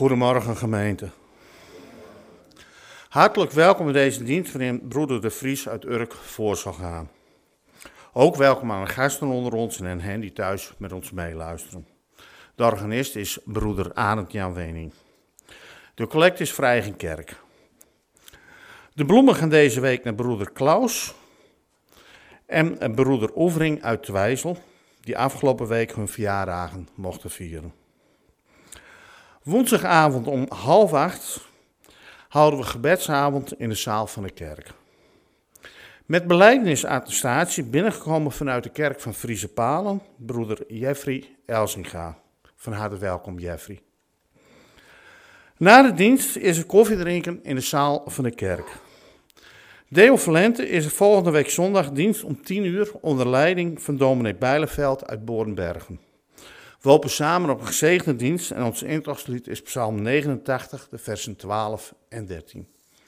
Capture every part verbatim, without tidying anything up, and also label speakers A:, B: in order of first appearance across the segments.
A: Goedemorgen gemeente. Hartelijk welkom in deze dienst waarin broeder De Vries uit Urk voor zal gaan. Ook welkom aan de gasten onder ons en hen die thuis met ons meeluisteren. De organist is broeder Arend Jan Wening. De collect is voor eigen kerk. De bloemen gaan deze week naar broeder Klaus en broeder Oevering uit Twijzel, die afgelopen week hun verjaardagen mochten vieren. Woensdagavond om half acht houden we gebedsavond in de zaal van de kerk. Met belijdenis-attestatie binnengekomen vanuit de kerk van Friese Palen, broeder Jeffrey Elsinga. Van harte welkom, Jeffrey. Na de dienst is er koffie drinken in de zaal van de kerk. Deo Valente is er volgende week zondag dienst om tien uur onder leiding van dominee Bijleveld uit Boornbergen. We hopen samen op een gezegende dienst en ons intachtslied is Psalm negenentachtig, de versen twaalf en dertien.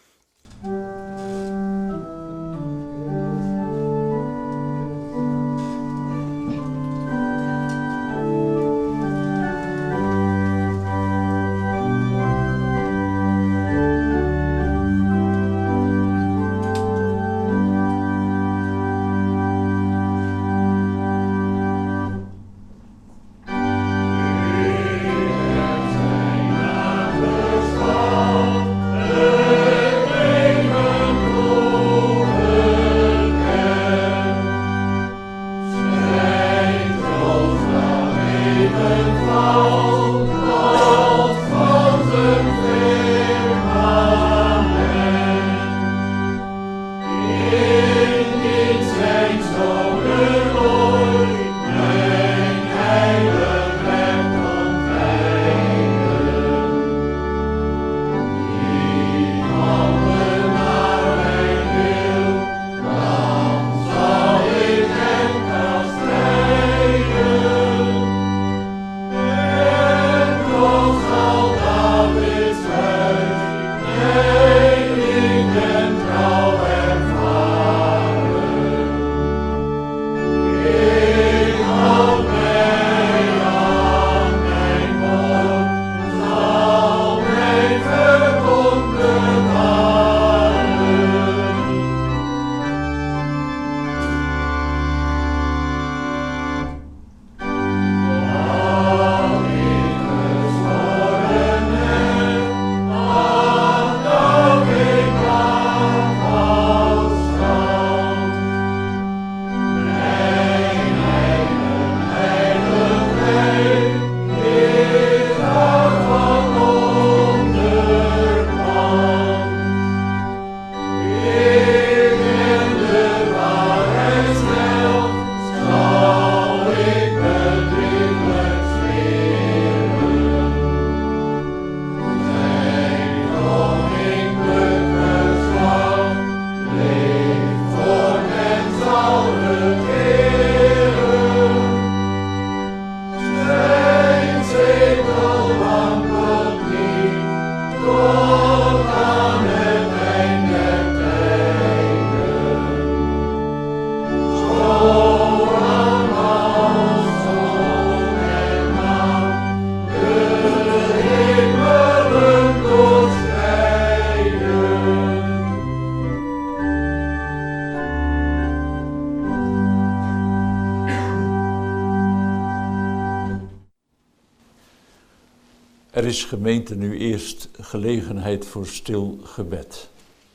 B: Er is gemeente nu eerst gelegenheid voor stil gebed.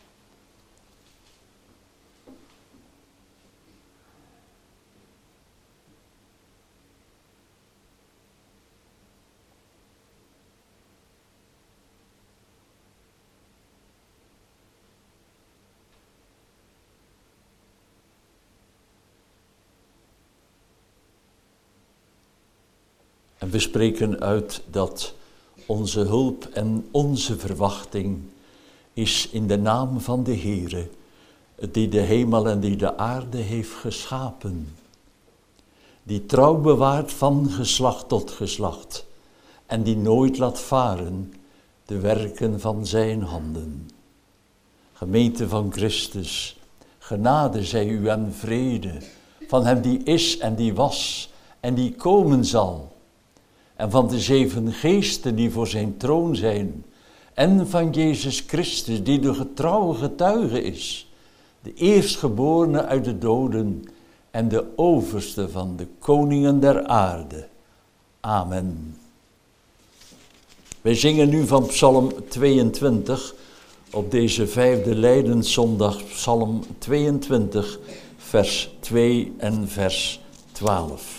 B: En we spreken uit dat onze hulp en onze verwachting is in de naam van de Heere, die de hemel en die de aarde heeft geschapen, die trouw bewaart van geslacht tot geslacht en die nooit laat varen de werken van zijn handen. Gemeente van Christus, genade zij u en vrede van hem die is en die was en die komen zal. en van de zeven geesten die voor zijn troon zijn, en van Jezus Christus die de getrouwe getuige is, de eerstgeborene uit de doden en de overste van de koningen der aarde. Amen. Wij zingen nu van Psalm tweeëntwintig op deze vijfde Lijdenszondag, Psalm tweeëntwintig, vers twee en vers twaalf.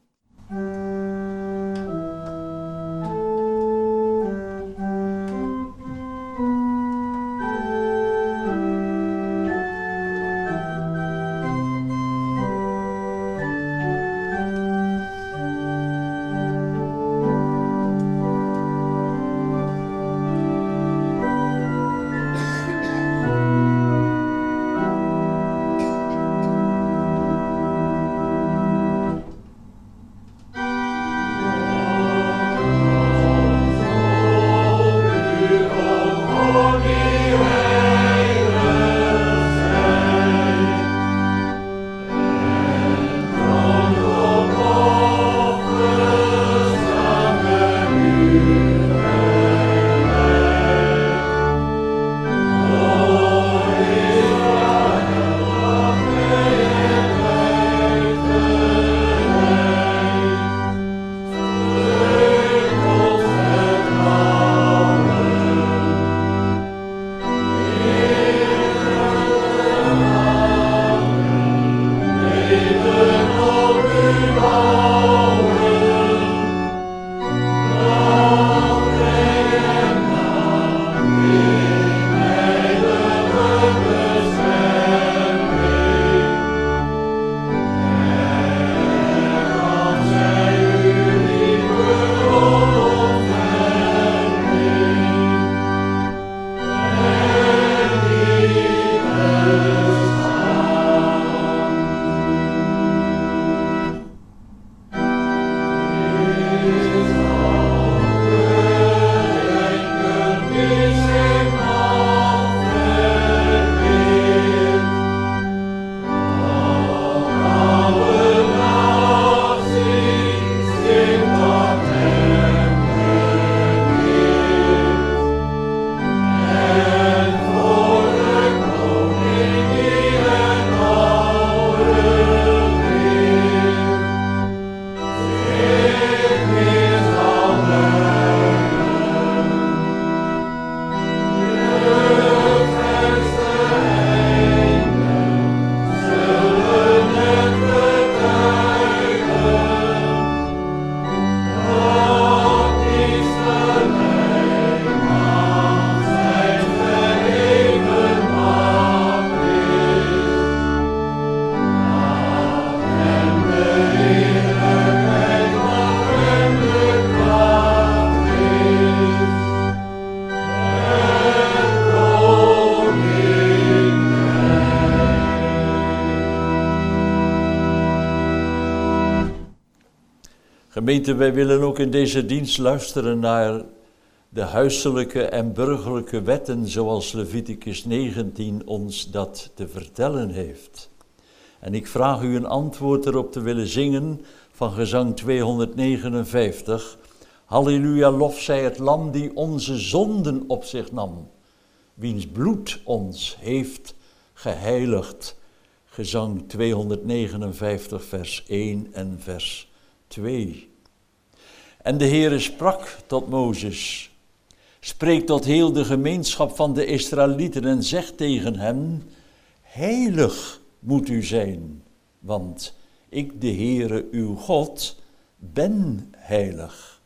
B: Gemeente, wij willen ook in deze dienst luisteren naar de huiselijke en burgerlijke wetten zoals Leviticus negentien ons dat te vertellen heeft. En ik vraag u een antwoord erop te willen zingen van gezang tweehonderdnegenenvijftig. Halleluja, lof zij het lam die onze zonden op zich nam, wiens bloed ons heeft geheiligd. Gezang tweehonderdnegenenvijftig, vers één en vers twee. En de Heere sprak tot Mozes, spreek tot heel de gemeenschap van de Israëlieten en zegt tegen hen, heilig moet u zijn, want ik, de Heere, uw God, ben heilig.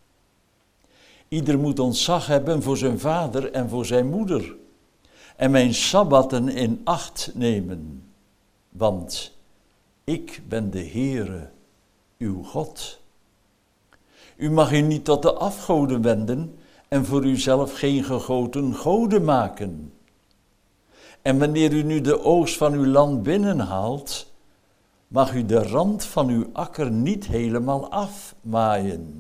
B: Ieder moet ontzag hebben voor zijn vader en voor zijn moeder, en mijn sabbatten in acht nemen, want ik ben de Heere, uw God. U mag u niet tot de afgoden wenden en voor uzelf geen gegoten goden maken. En wanneer u nu de oogst van uw land binnenhaalt, mag u de rand van uw akker niet helemaal afmaaien.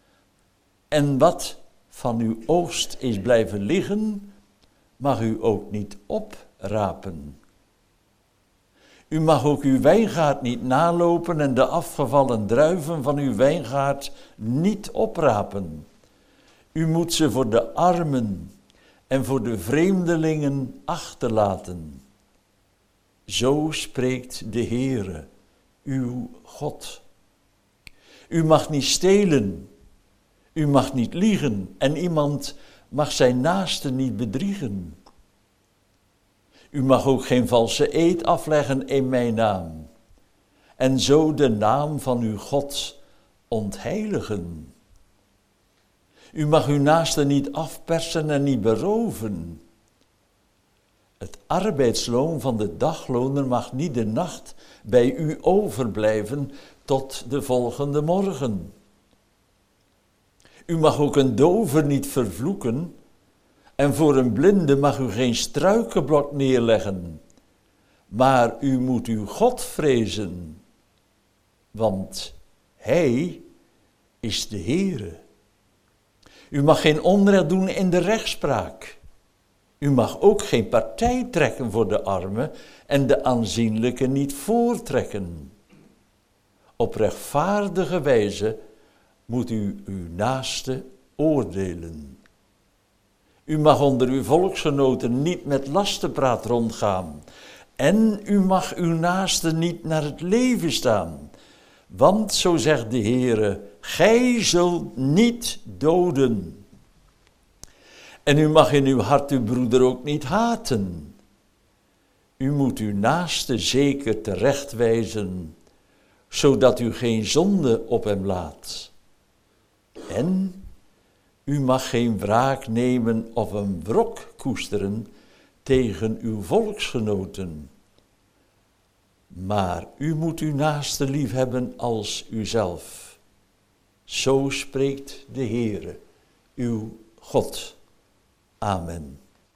B: En wat van uw oogst is blijven liggen, mag u ook niet oprapen. U mag ook uw wijngaard niet nalopen en de afgevallen druiven van uw wijngaard niet oprapen. U moet ze voor de armen en voor de vreemdelingen achterlaten. Zo spreekt de Heere, uw God. U mag niet stelen, u mag niet liegen en iemand mag zijn naaste niet bedriegen. U mag ook geen valse eed afleggen in mijn naam en zo de naam van uw God ontheiligen. U mag uw naaste niet afpersen en niet beroven. Het arbeidsloon van de dagloner mag niet de nacht bij u overblijven tot de volgende morgen. U mag ook een dove niet vervloeken en voor een blinde mag u geen struikenblok neerleggen. Maar u moet uw God vrezen, want Hij is de Heere. U mag geen onrecht doen in de rechtspraak. U mag ook geen partij trekken voor de armen en de aanzienlijke niet voortrekken. Op rechtvaardige wijze moet u uw naaste oordelen. U mag onder uw volksgenoten niet met lastenpraat rondgaan. En u mag uw naaste niet naar het leven staan. Want, zo zegt de Heere, gij zult niet doden. En u mag in uw hart uw broeder ook niet haten. U moet uw naaste zeker terechtwijzen, zodat u geen zonde op hem laat. En u mag geen wraak nemen of een wrok koesteren tegen uw volksgenoten. Maar u moet uw naaste lief hebben als uzelf. Zo spreekt de Heere, uw God. Amen.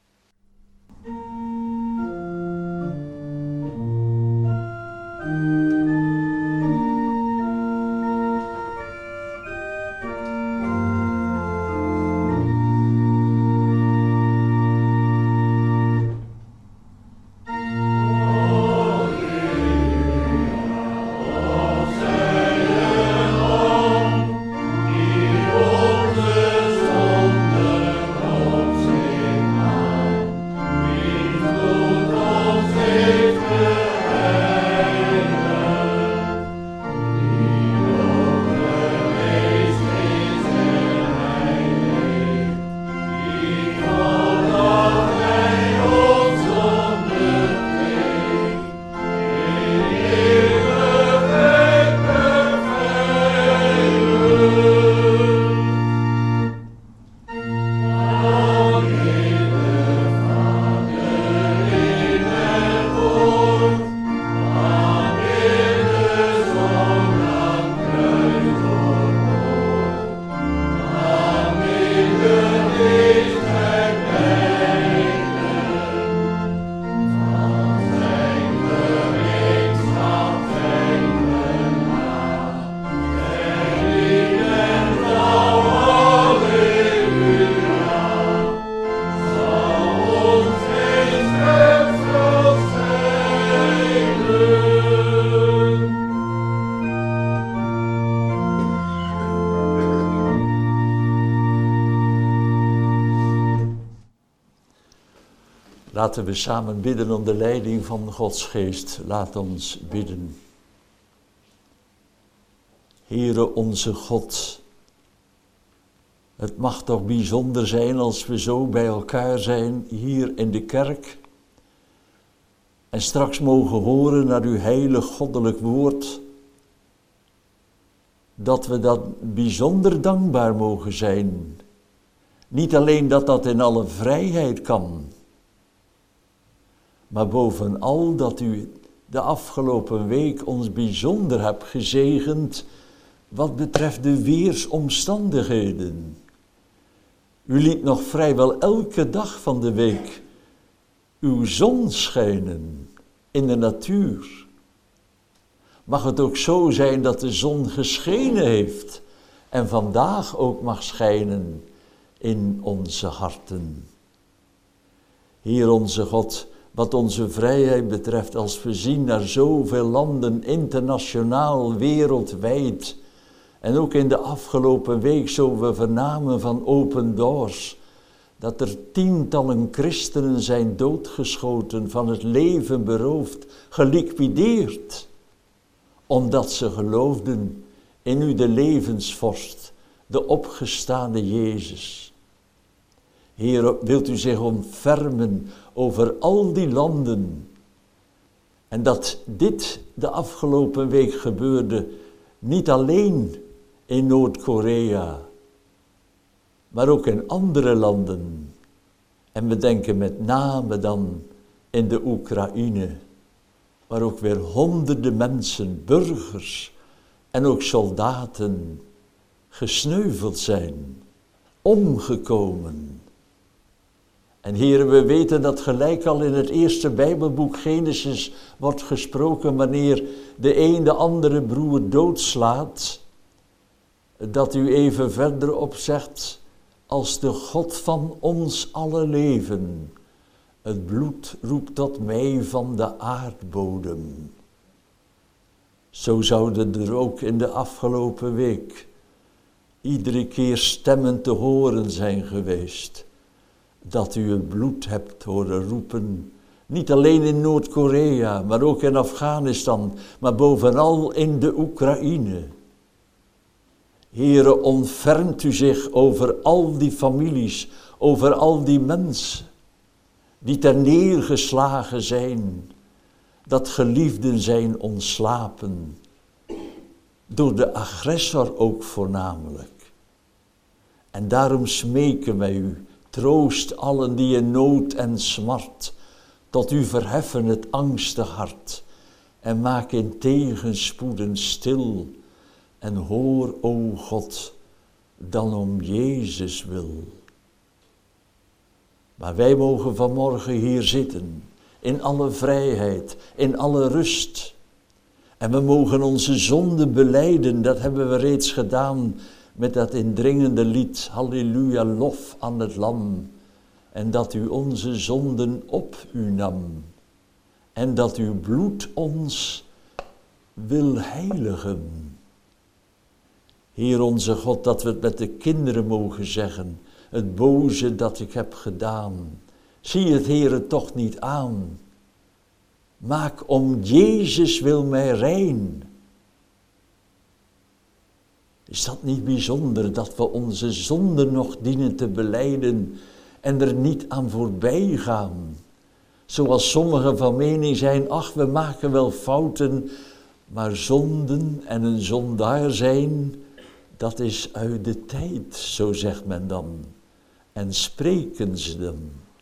B: Laten we samen bidden om de leiding van Gods geest. Laat ons bidden. Heere onze God, het mag toch bijzonder zijn als we zo bij elkaar zijn hier in de kerk en straks mogen horen naar uw heilig goddelijk woord, dat we dat bijzonder dankbaar mogen zijn. Niet alleen dat dat in alle vrijheid kan, maar bovenal dat u de afgelopen week ons bijzonder hebt gezegend wat betreft de weersomstandigheden. U liet nog vrijwel elke dag van de week uw zon schijnen in de natuur. Mag het ook zo zijn dat de zon geschenen heeft en vandaag ook mag schijnen in onze harten. Heer onze God, wat onze vrijheid betreft, als we zien naar zoveel landen, internationaal, wereldwijd. En ook in de afgelopen week zo we vernamen van Open Doors, dat er tientallen christenen zijn doodgeschoten, van het leven beroofd, geliquideerd, omdat ze geloofden in u de levensvorst, de opgestane Jezus. Heer, wilt u zich ontfermen over al die landen. En dat dit de afgelopen week gebeurde, niet alleen in Noord-Korea, maar ook in andere landen. En we denken met name dan in de Oekraïne, waar ook weer honderden mensen, burgers en ook soldaten gesneuveld zijn, omgekomen. En heren, we weten dat gelijk al in het eerste Bijbelboek Genesis wordt gesproken wanneer de een de andere broer doodslaat, dat u even verderop zegt, als de God van ons alle leven, het bloed roept tot mij van de aardbodem. Zo zouden er ook in de afgelopen week iedere keer stemmen te horen zijn geweest, dat u het bloed hebt horen roepen, niet alleen in Noord-Korea, maar ook in Afghanistan, maar bovenal in de Oekraïne. Heere, ontfermt u zich over al die families, over al die mensen die ter neergeslagen zijn, dat geliefden zijn ontslapen, door de agressor ook voornamelijk. En daarom smeken wij u, troost allen die in nood en smart, tot u verheffen het angstig hart, en maak in tegenspoeden stil, en hoor, o God, dan om Jezus wil. Maar wij mogen vanmorgen hier zitten, in alle vrijheid, in alle rust. En we mogen onze zonden belijden, dat hebben we reeds gedaan met dat indringende lied, halleluja, lof aan het lam. En dat u onze zonden op u nam. En dat uw bloed ons wil heiligen. Heer onze God, dat we het met de kinderen mogen zeggen, het boze dat ik heb gedaan. Zie het, Heere, toch niet aan. Maak om Jezus wil mij rein. Is dat niet bijzonder dat we onze zonden nog dienen te belijden en er niet aan voorbij gaan? Zoals sommigen van mening zijn, ach, we maken wel fouten, maar zonden en een zondaar zijn, dat is uit de tijd, zo zegt men dan. En spreken ze dan.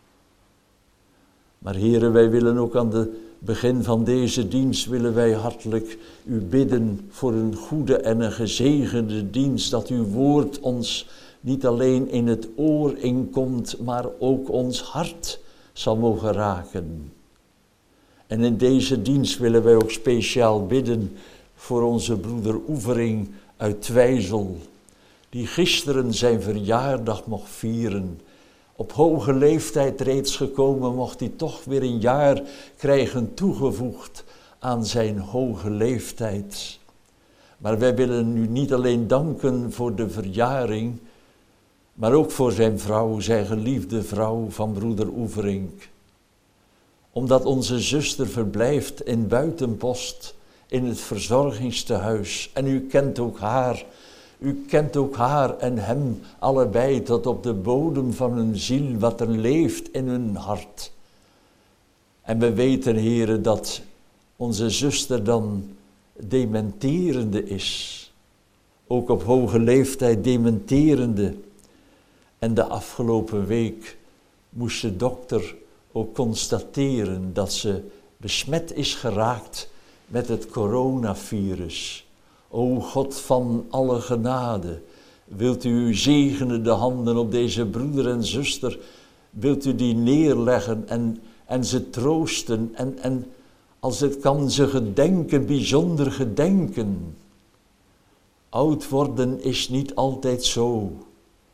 B: Maar heren, wij willen ook aan het begin van deze dienst, willen wij hartelijk u bidden voor een goede en een gezegende dienst, dat uw woord ons niet alleen in het oor inkomt, maar ook ons hart zal mogen raken. En in deze dienst willen wij ook speciaal bidden voor onze broeder Oevering uit Twijzel, die gisteren zijn verjaardag mocht vieren. Op hoge leeftijd reeds gekomen, mocht hij toch weer een jaar krijgen toegevoegd aan zijn hoge leeftijd. Maar wij willen u niet alleen danken voor de verjaring, maar ook voor zijn vrouw, zijn geliefde vrouw van broeder Oevering. Omdat onze zuster verblijft in Buitenpost, in het verzorgingstehuis. En u kent ook haar, u kent ook haar en hem allebei tot op de bodem van hun ziel, wat er leeft in hun hart. En we weten, heren, dat onze zuster dan dementerende is. Ook op hoge leeftijd dementerende. En de afgelopen week moest de dokter ook constateren dat ze besmet is geraakt met het coronavirus. O God van alle genade, wilt u zegenen de handen op deze broeder en zuster, wilt u die neerleggen en, en ze troosten en, en als het kan ze gedenken, bijzonder gedenken. Oud worden is niet altijd zo,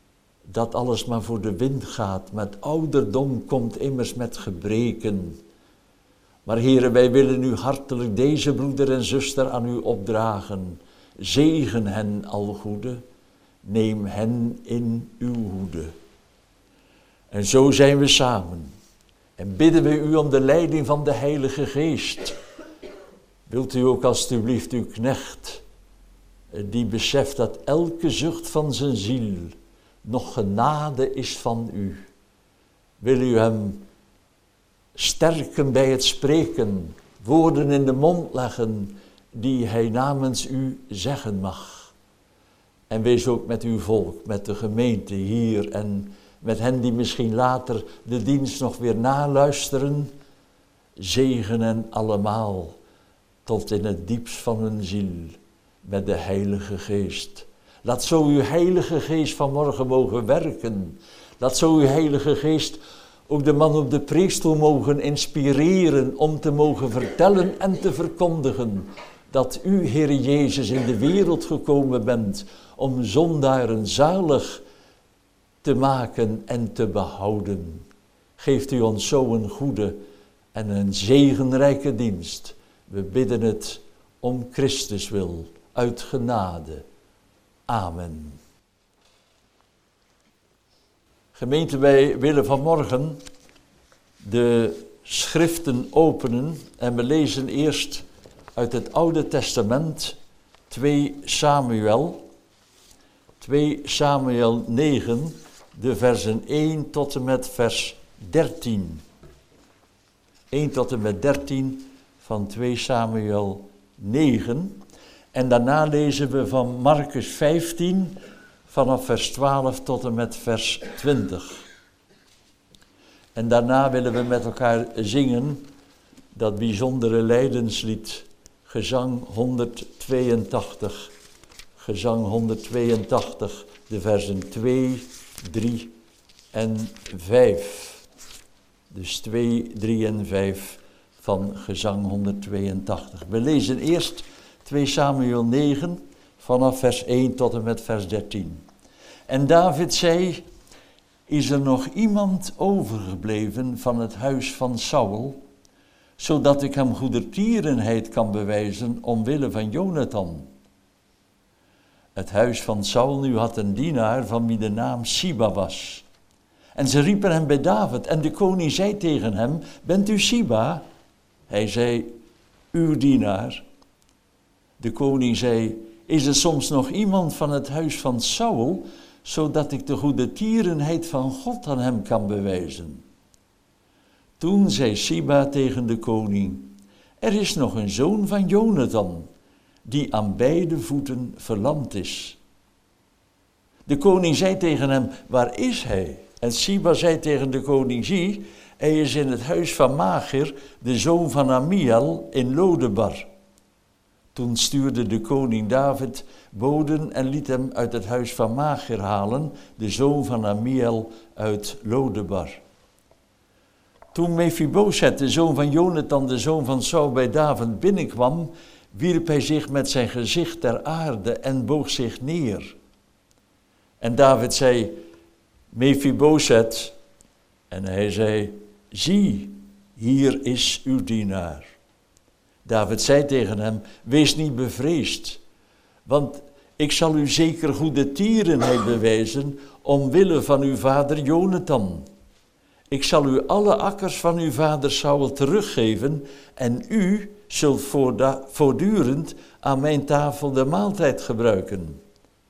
B: dat alles maar voor de wind gaat. Met ouderdom komt immers met gebreken, Maar heren, wij willen u hartelijk deze broeder en zuster aan u opdragen. Zegen hen al goede, neem hen in uw hoede. En zo zijn we samen en bidden we u om de leiding van de Heilige Geest. Wilt u ook alstublieft uw knecht, die beseft dat elke zucht van zijn ziel nog genade is van u. Wil u hem sterken bij het spreken, woorden in de mond leggen die hij namens u zeggen mag. En wees ook met uw volk, met de gemeente hier en met hen die misschien later de dienst nog weer naluisteren. Zegen hen allemaal tot in het diepst van hun ziel met de Heilige Geest. Laat zo uw Heilige Geest vanmorgen mogen werken. Laat zo uw Heilige Geest ook de man op de preekstoel mogen inspireren om te mogen vertellen en te verkondigen dat u, Heere Jezus, in de wereld gekomen bent om zondaren zalig te maken en te behouden. Geeft u ons zo een goede en een zegenrijke dienst. We bidden het om Christus wil, uit genade. Amen. Gemeente, wij willen vanmorgen de schriften openen en we lezen eerst uit het Oude Testament twee Samuel, twee Samuel negen, de versen één tot en met vers dertien. één tot en met dertien van twee Samuel negen. En daarna lezen we van Marcus vijftien, vanaf vers twaalf tot en met vers twintig. En daarna willen we met elkaar zingen dat bijzondere lijdenslied, gezang honderdtweeëntachtig. Gezang honderdtweeëntachtig, de versen twee, drie en vijf. Dus twee, drie en vijf van gezang honderdtweeëntachtig. We lezen eerst twee Samuel negen, vanaf vers één tot en met vers dertien. En David zei, is er nog iemand overgebleven van het huis van Saul, zodat ik hem goedertierenheid kan bewijzen omwille van Jonathan? Het huis van Saul nu had een dienaar van wie de naam Siba was. En ze riepen hem bij David en de koning zei tegen hem, bent u Siba? Hij zei, uw dienaar. De koning zei, is er soms nog iemand van het huis van Saul, zodat ik de goedertierenheid van God aan hem kan bewijzen? Toen zei Siba tegen de koning, er is nog een zoon van Jonathan, die aan beide voeten verlamd is. De koning zei tegen hem, waar is hij? En Siba zei tegen de koning, zie, hij is in het huis van Machir, de zoon van Amiel, in Lodebar. Toen stuurde de koning David boden en liet hem uit het huis van Machir halen, de zoon van Amiel uit Lodebar. Toen Mephibosheth, de zoon van Jonathan, de zoon van Saul, bij David binnenkwam, wierp hij zich met zijn gezicht ter aarde en boog zich neer. En David zei, Mephibosheth, en hij zei, zie, hier is uw dienaar. David zei tegen hem, wees niet bevreesd, want ik zal u zeker goedertierenheid bewijzen omwille van uw vader Jonathan. Ik zal u alle akkers van uw vader Saul teruggeven en u zult voortdurend aan mijn tafel de maaltijd gebruiken.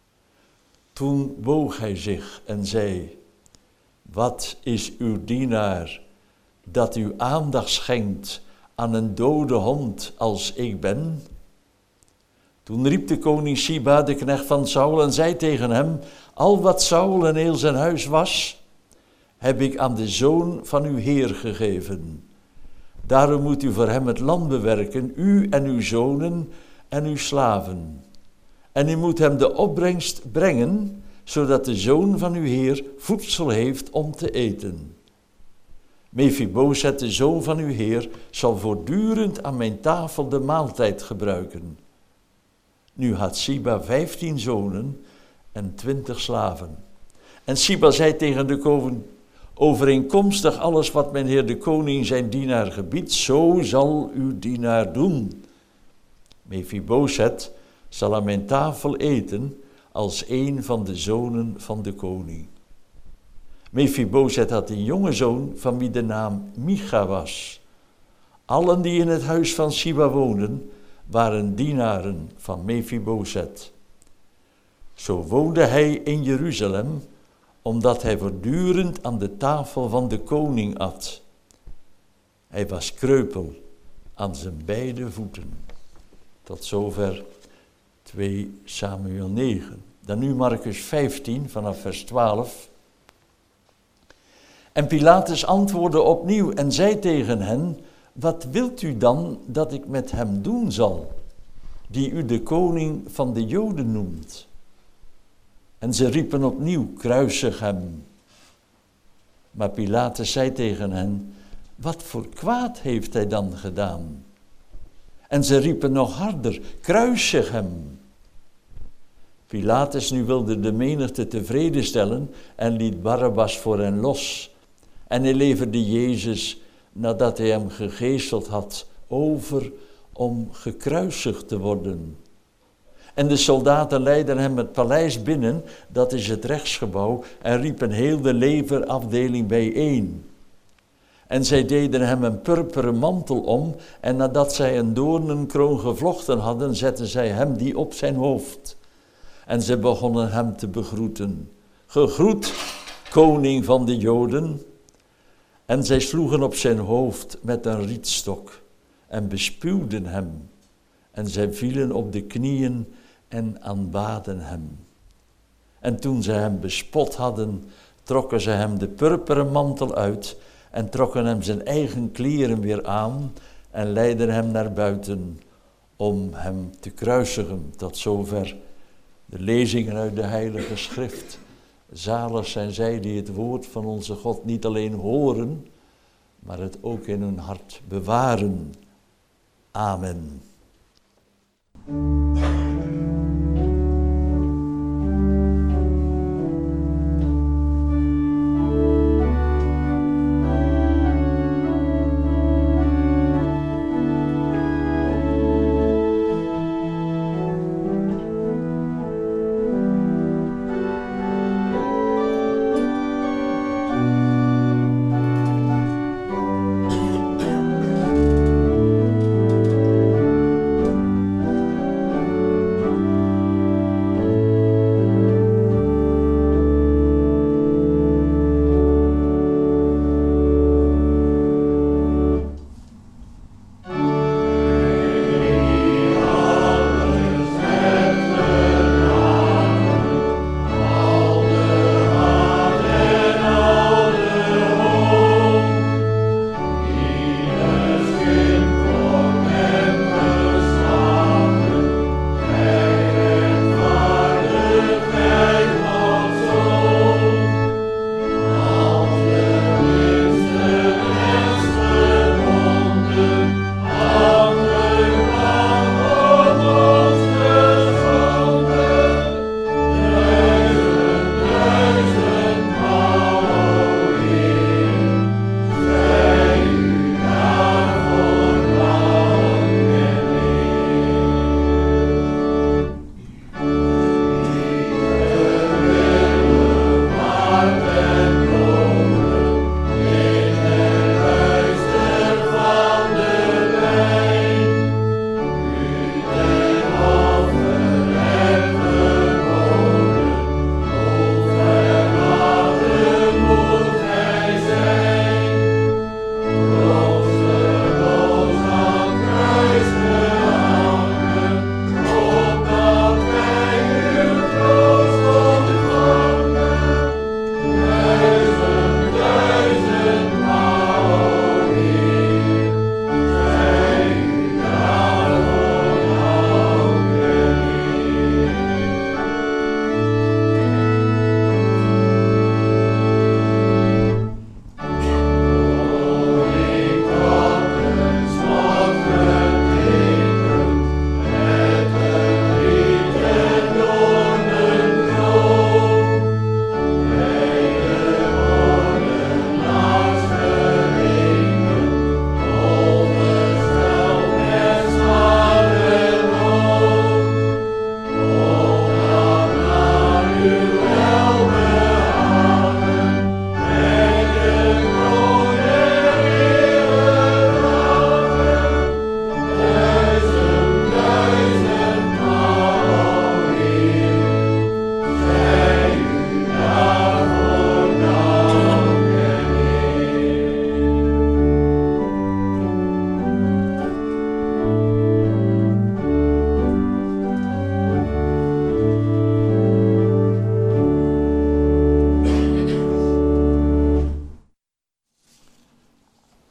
B: Toen boog hij zich en zei, wat is uw dienaar dat u aandacht schenkt aan een dode hond als ik ben? Toen riep de koning Siba, de knecht van Saul, en zei tegen hem, al wat Saul en heel zijn huis was, heb ik aan de zoon van uw heer gegeven. Daarom moet u voor hem het land bewerken, u en uw zonen en uw slaven. En u moet hem de opbrengst brengen, zodat de zoon van uw heer voedsel heeft om te eten. Mephibosheth, de zoon van uw heer, zal voortdurend aan mijn tafel de maaltijd gebruiken. Nu had Siba vijftien zonen en twintig slaven. En Siba zei tegen de koning, overeenkomstig alles wat mijn heer de koning zijn dienaar gebiedt, zo zal uw dienaar doen. Mephibosheth zal aan mijn tafel eten als een van de zonen van de koning. Mephibosheth had een jonge zoon van wie de naam Micha was. Allen die in het huis van Siba woonden, waren dienaren van Mephibosheth. Zo woonde hij in Jeruzalem, omdat hij voortdurend aan de tafel van de koning at. Hij was kreupel aan zijn beide voeten. Tot zover twee Samuel negen. Dan nu Marcus vijftien vanaf vers twaalf. En Pilatus antwoordde opnieuw en zei tegen hen: wat wilt u dan dat ik met hem doen zal, die u de koning van de Joden noemt? En ze riepen opnieuw: kruisig hem. Maar Pilatus zei tegen hen: wat voor kwaad heeft hij dan gedaan? En ze riepen nog harder: kruisig hem. Pilatus nu wilde de menigte tevreden stellen en liet Barabbas voor hen los. En hij leverde Jezus, nadat hij hem gegezeld had, over om gekruisigd te worden. En de soldaten leidden hem het paleis binnen, dat is het rechtsgebouw, en riepen heel de legerafdeling bijeen. En zij deden hem een purperen mantel om, en nadat zij een doornenkroon gevlochten hadden, zetten zij hem die op zijn hoofd. En ze begonnen hem te begroeten. Gegroet, koning van de Joden. En zij sloegen op zijn hoofd met een rietstok en bespuwden hem. En zij vielen op de knieën en aanbaden hem. En toen zij hem bespot hadden, trokken ze hem de purperen mantel uit en trokken hem zijn eigen kleren weer aan en leidden hem naar buiten om hem te kruisigen. Tot zover de lezingen uit de Heilige Schrift. Zalig zijn zij die het woord van onze God niet alleen horen, maar het ook in hun hart bewaren. Amen.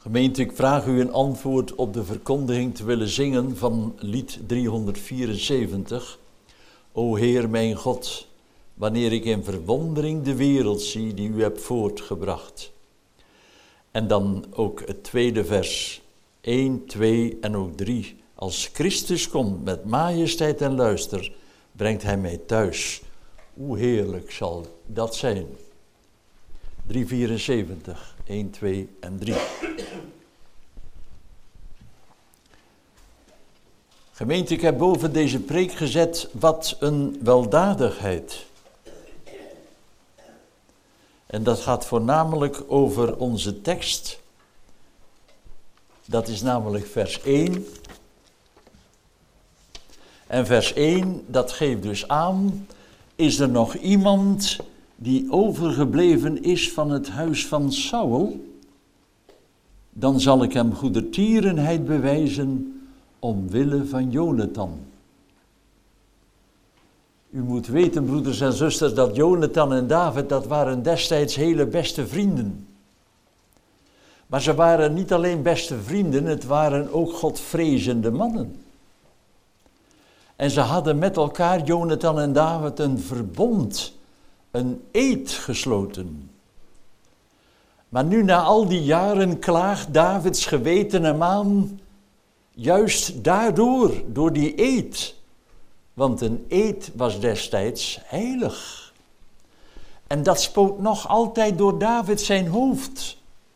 B: Gemeente, ik vraag u een antwoord op de verkondiging te willen zingen van lied driehonderdvierenzeventig. O Heer mijn God, wanneer ik in verwondering de wereld zie die u hebt voortgebracht. En dan ook het tweede vers, één, twee en ook drie. Als Christus komt met majesteit en luister, brengt hij mij thuis. Hoe heerlijk zal dat zijn. driehonderdvierenzeventig, één, twee en drie. Gemeente, ik heb boven deze preek gezet, wat een weldadigheid. En dat gaat voornamelijk over onze tekst. Dat is namelijk vers één. En vers één, dat geeft dus aan, is er nog iemand die overgebleven is van het huis van Saul? Dan zal ik hem goedertierenheid bewijzen omwille van Jonathan. U moet weten, broeders en zusters, dat Jonathan en David, dat waren destijds hele beste vrienden. Maar ze waren niet alleen beste vrienden, het waren ook godvrezende mannen. En ze hadden met elkaar, Jonathan en David, een verbond, een eed gesloten. Maar nu na al die jaren klaagt Davids geweten hem aan, juist daardoor, door die eed. Want een eed was destijds heilig. En dat spoot nog altijd door David zijn hoofd.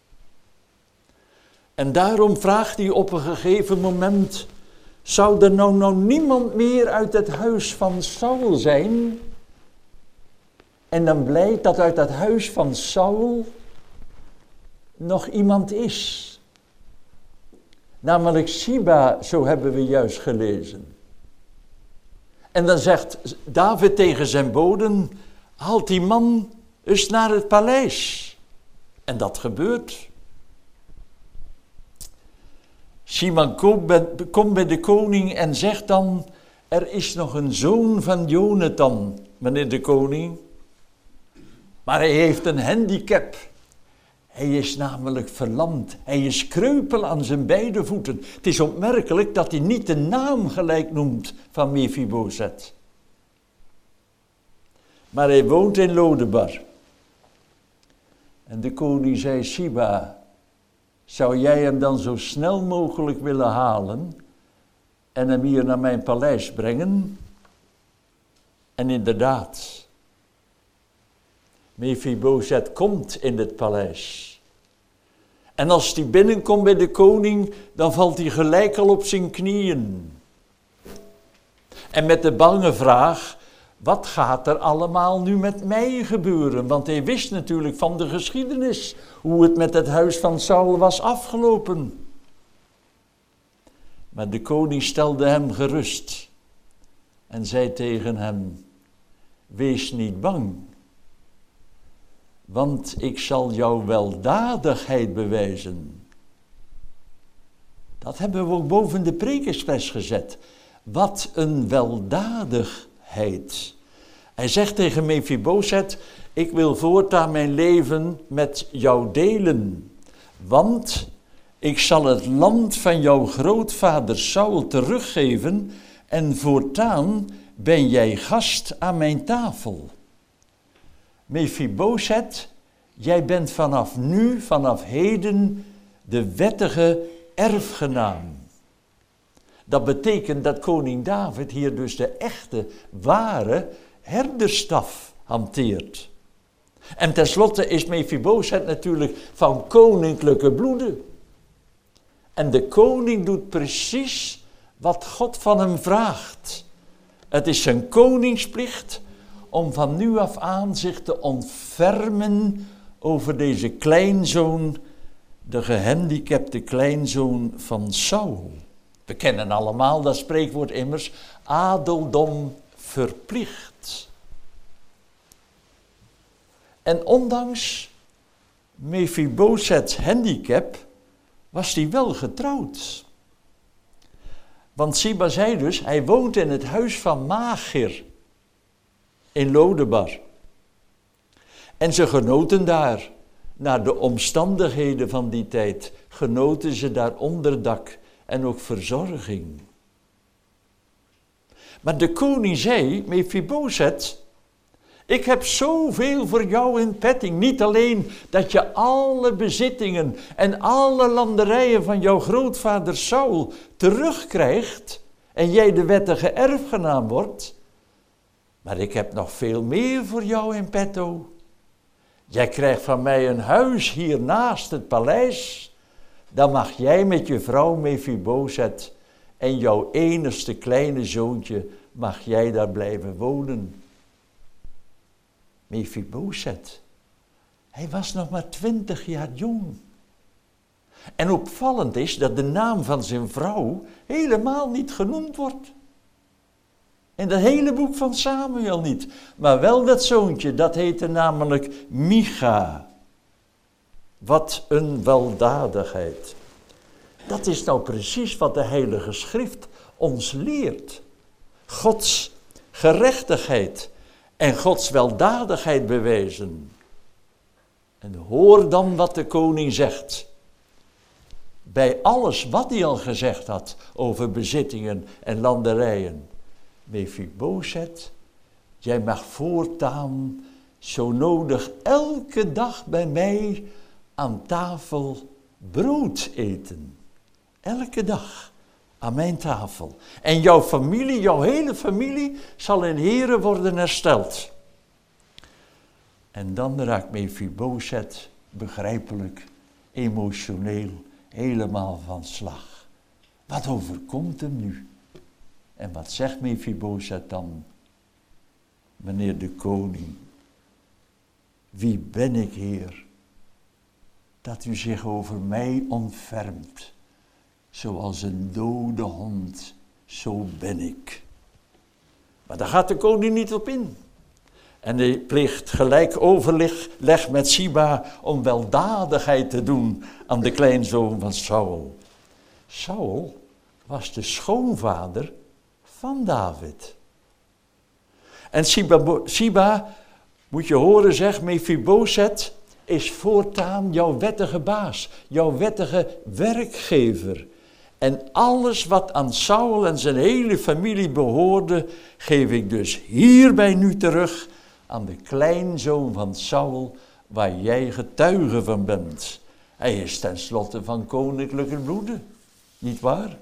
B: En daarom vraagt hij op een gegeven moment, zou er nou, nou niemand meer uit het huis van Saul zijn? En dan blijkt dat uit het huis van Saul nog iemand is. Namelijk Siba, zo hebben we juist gelezen. En dan zegt David tegen zijn boden, haalt die man eens naar het paleis. En dat gebeurt. Siba komt bij de koning en zegt dan, er is nog een zoon van Jonathan, meneer de koning. Maar hij heeft een handicap. Hij is namelijk verlamd. Hij is kreupel aan zijn beide voeten. Het is opmerkelijk dat hij niet de naam gelijk noemt van Mephibozet. Maar hij woont in Lodebar. En de koning zei, Siba, zou jij hem dan zo snel mogelijk willen halen en hem hier naar mijn paleis brengen? En inderdaad, Mephibozet komt in het paleis. En als hij binnenkomt bij de koning, dan valt hij gelijk al op zijn knieën. En met de bange vraag, wat gaat er allemaal nu met mij gebeuren? Want hij wist natuurlijk van de geschiedenis, hoe het met het huis van Saul was afgelopen. Maar de koning stelde hem gerust en zei tegen hem, wees niet bang. Want ik zal jouw weldadigheid bewijzen. Dat hebben we ook boven de preekexpress gezet. Wat een weldadigheid. Hij zegt tegen Mephibozet, ik wil voortaan mijn leven met jou delen. Want ik zal het land van jouw grootvader Saul teruggeven en voortaan ben jij gast aan mijn tafel. Mephibozet, jij bent vanaf nu, vanaf heden, de wettige erfgenaam. Dat betekent dat koning David hier dus de echte, ware herderstaf hanteert. En tenslotte is Mephibozet natuurlijk van koninklijke bloede. En de koning doet precies wat God van hem vraagt. Het is zijn koningsplicht om van nu af aan zich te ontfermen over deze kleinzoon, de gehandicapte kleinzoon van Saul. We kennen allemaal dat spreekwoord immers, adeldom verplicht. En ondanks Mephibozets handicap was hij wel getrouwd. Want Siba zei dus, hij woont in het huis van Machir in Lodebar. En ze genoten daar, naar de omstandigheden van die tijd, genoten ze daar onderdak en ook verzorging. Maar de koning zei, Mephibozet, ik heb zoveel voor jou in petting. Niet alleen dat je alle bezittingen en alle landerijen van jouw grootvader Saul terugkrijgt en jij de wettige erfgenaam wordt, maar ik heb nog veel meer voor jou in petto. Jij krijgt van mij een huis hier naast het paleis. Dan mag jij met je vrouw Mephibozet en jouw enigste kleine zoontje, mag jij daar blijven wonen. Mephibozet, hij was nog maar twintig jaar jong. En opvallend is dat de naam van zijn vrouw helemaal niet genoemd wordt. In het hele boek van Samuel niet. Maar wel dat zoontje, dat heette namelijk Micha. Wat een weldadigheid. Dat is nou precies wat de Heilige Schrift ons leert. Gods gerechtigheid en Gods weldadigheid bewijzen. En hoor dan wat de koning zegt. Bij alles wat hij al gezegd had over bezittingen en landerijen. Mephibozet, jij mag voortaan zo nodig elke dag bij mij aan tafel brood eten. Elke dag aan mijn tafel. En jouw familie, jouw hele familie, zal in Here worden hersteld. En dan raakt Mephibozet begrijpelijk, emotioneel, helemaal van slag. Wat overkomt hem nu? En wat zegt Mephibozet dan? Meneer de koning, wie ben ik, Heer, dat u zich over mij ontfermt, zoals een dode hond, zo ben ik. Maar daar gaat de koning niet op in. En hij pleegt gelijk overleg met Siba om weldadigheid te doen aan de kleinzoon van Saul. Saul was de schoonvader van David. En Siba, Siba, moet je horen, zegt Mephibozet, is voortaan jouw wettige baas, jouw wettige werkgever. En alles wat aan Saul en zijn hele familie behoorde, geef ik dus hierbij nu terug aan de kleinzoon van Saul, waar jij getuige van bent. Hij is tenslotte van koninklijke bloede, niet waar?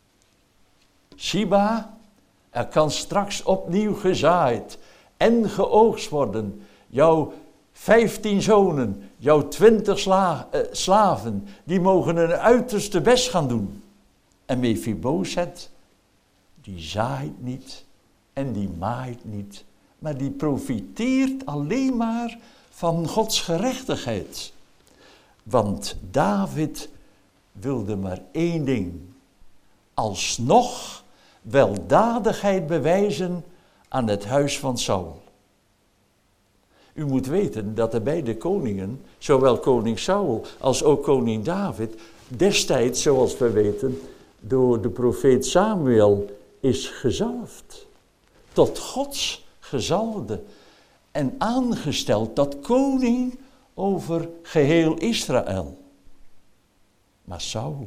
B: Siba, er kan straks opnieuw gezaaid en geoogst worden. Jouw vijftien zonen, jouw twintig sla, eh, slaven, die mogen hun uiterste best gaan doen. En Mephibozet, die zaait niet en die maait niet, maar die profiteert alleen maar van Gods gerechtigheid. Want David wilde maar één ding, alsnog weldadigheid bewijzen aan het huis van Saul. U moet weten dat er beide koningen, zowel koning Saul als ook koning David, destijds, zoals we weten, door de profeet Samuel is gezalfd. Tot Gods gezalfde en aangesteld tot koning over geheel Israël. Maar Saul,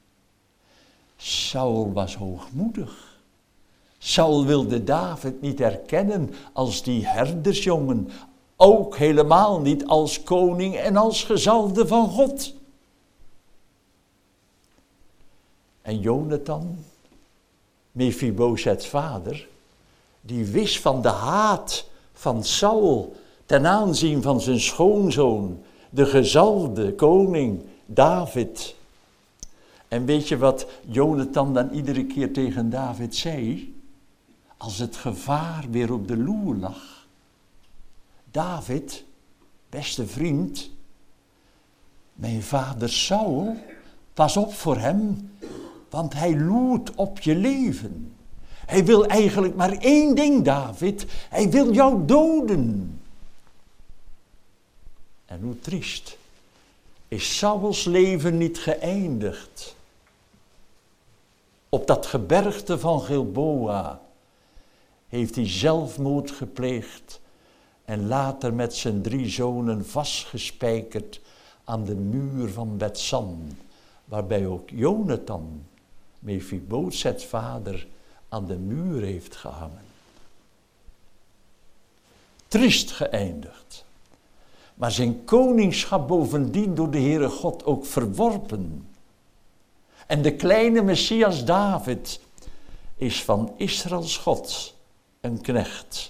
B: Saul was hoogmoedig. Saul wilde David niet erkennen als die herdersjongen, ook helemaal niet als koning en als gezalfde van God. En Jonathan, Mephibozets vader, die wist van de haat van Saul ten aanzien van zijn schoonzoon, de gezalfde koning David. En weet je wat Jonathan dan iedere keer tegen David zei? Als het gevaar weer op de loer lag. David, beste vriend, mijn vader Saul, pas op voor hem, want hij loert op je leven. Hij wil eigenlijk maar één ding, David. Hij wil jou doden. En hoe triest is Sauls leven niet geëindigd. Op dat gebergte van Gilboa heeft hij zelfmoord gepleegd en later met zijn drie zonen vastgespijkerd aan de muur van Betsan, waarbij ook Jonathan, Mephibozets vader, aan de muur heeft gehangen. Triest geëindigd, maar zijn koningschap bovendien door de Heere God ook verworpen. En de kleine Messias David is van Israëls God een knecht.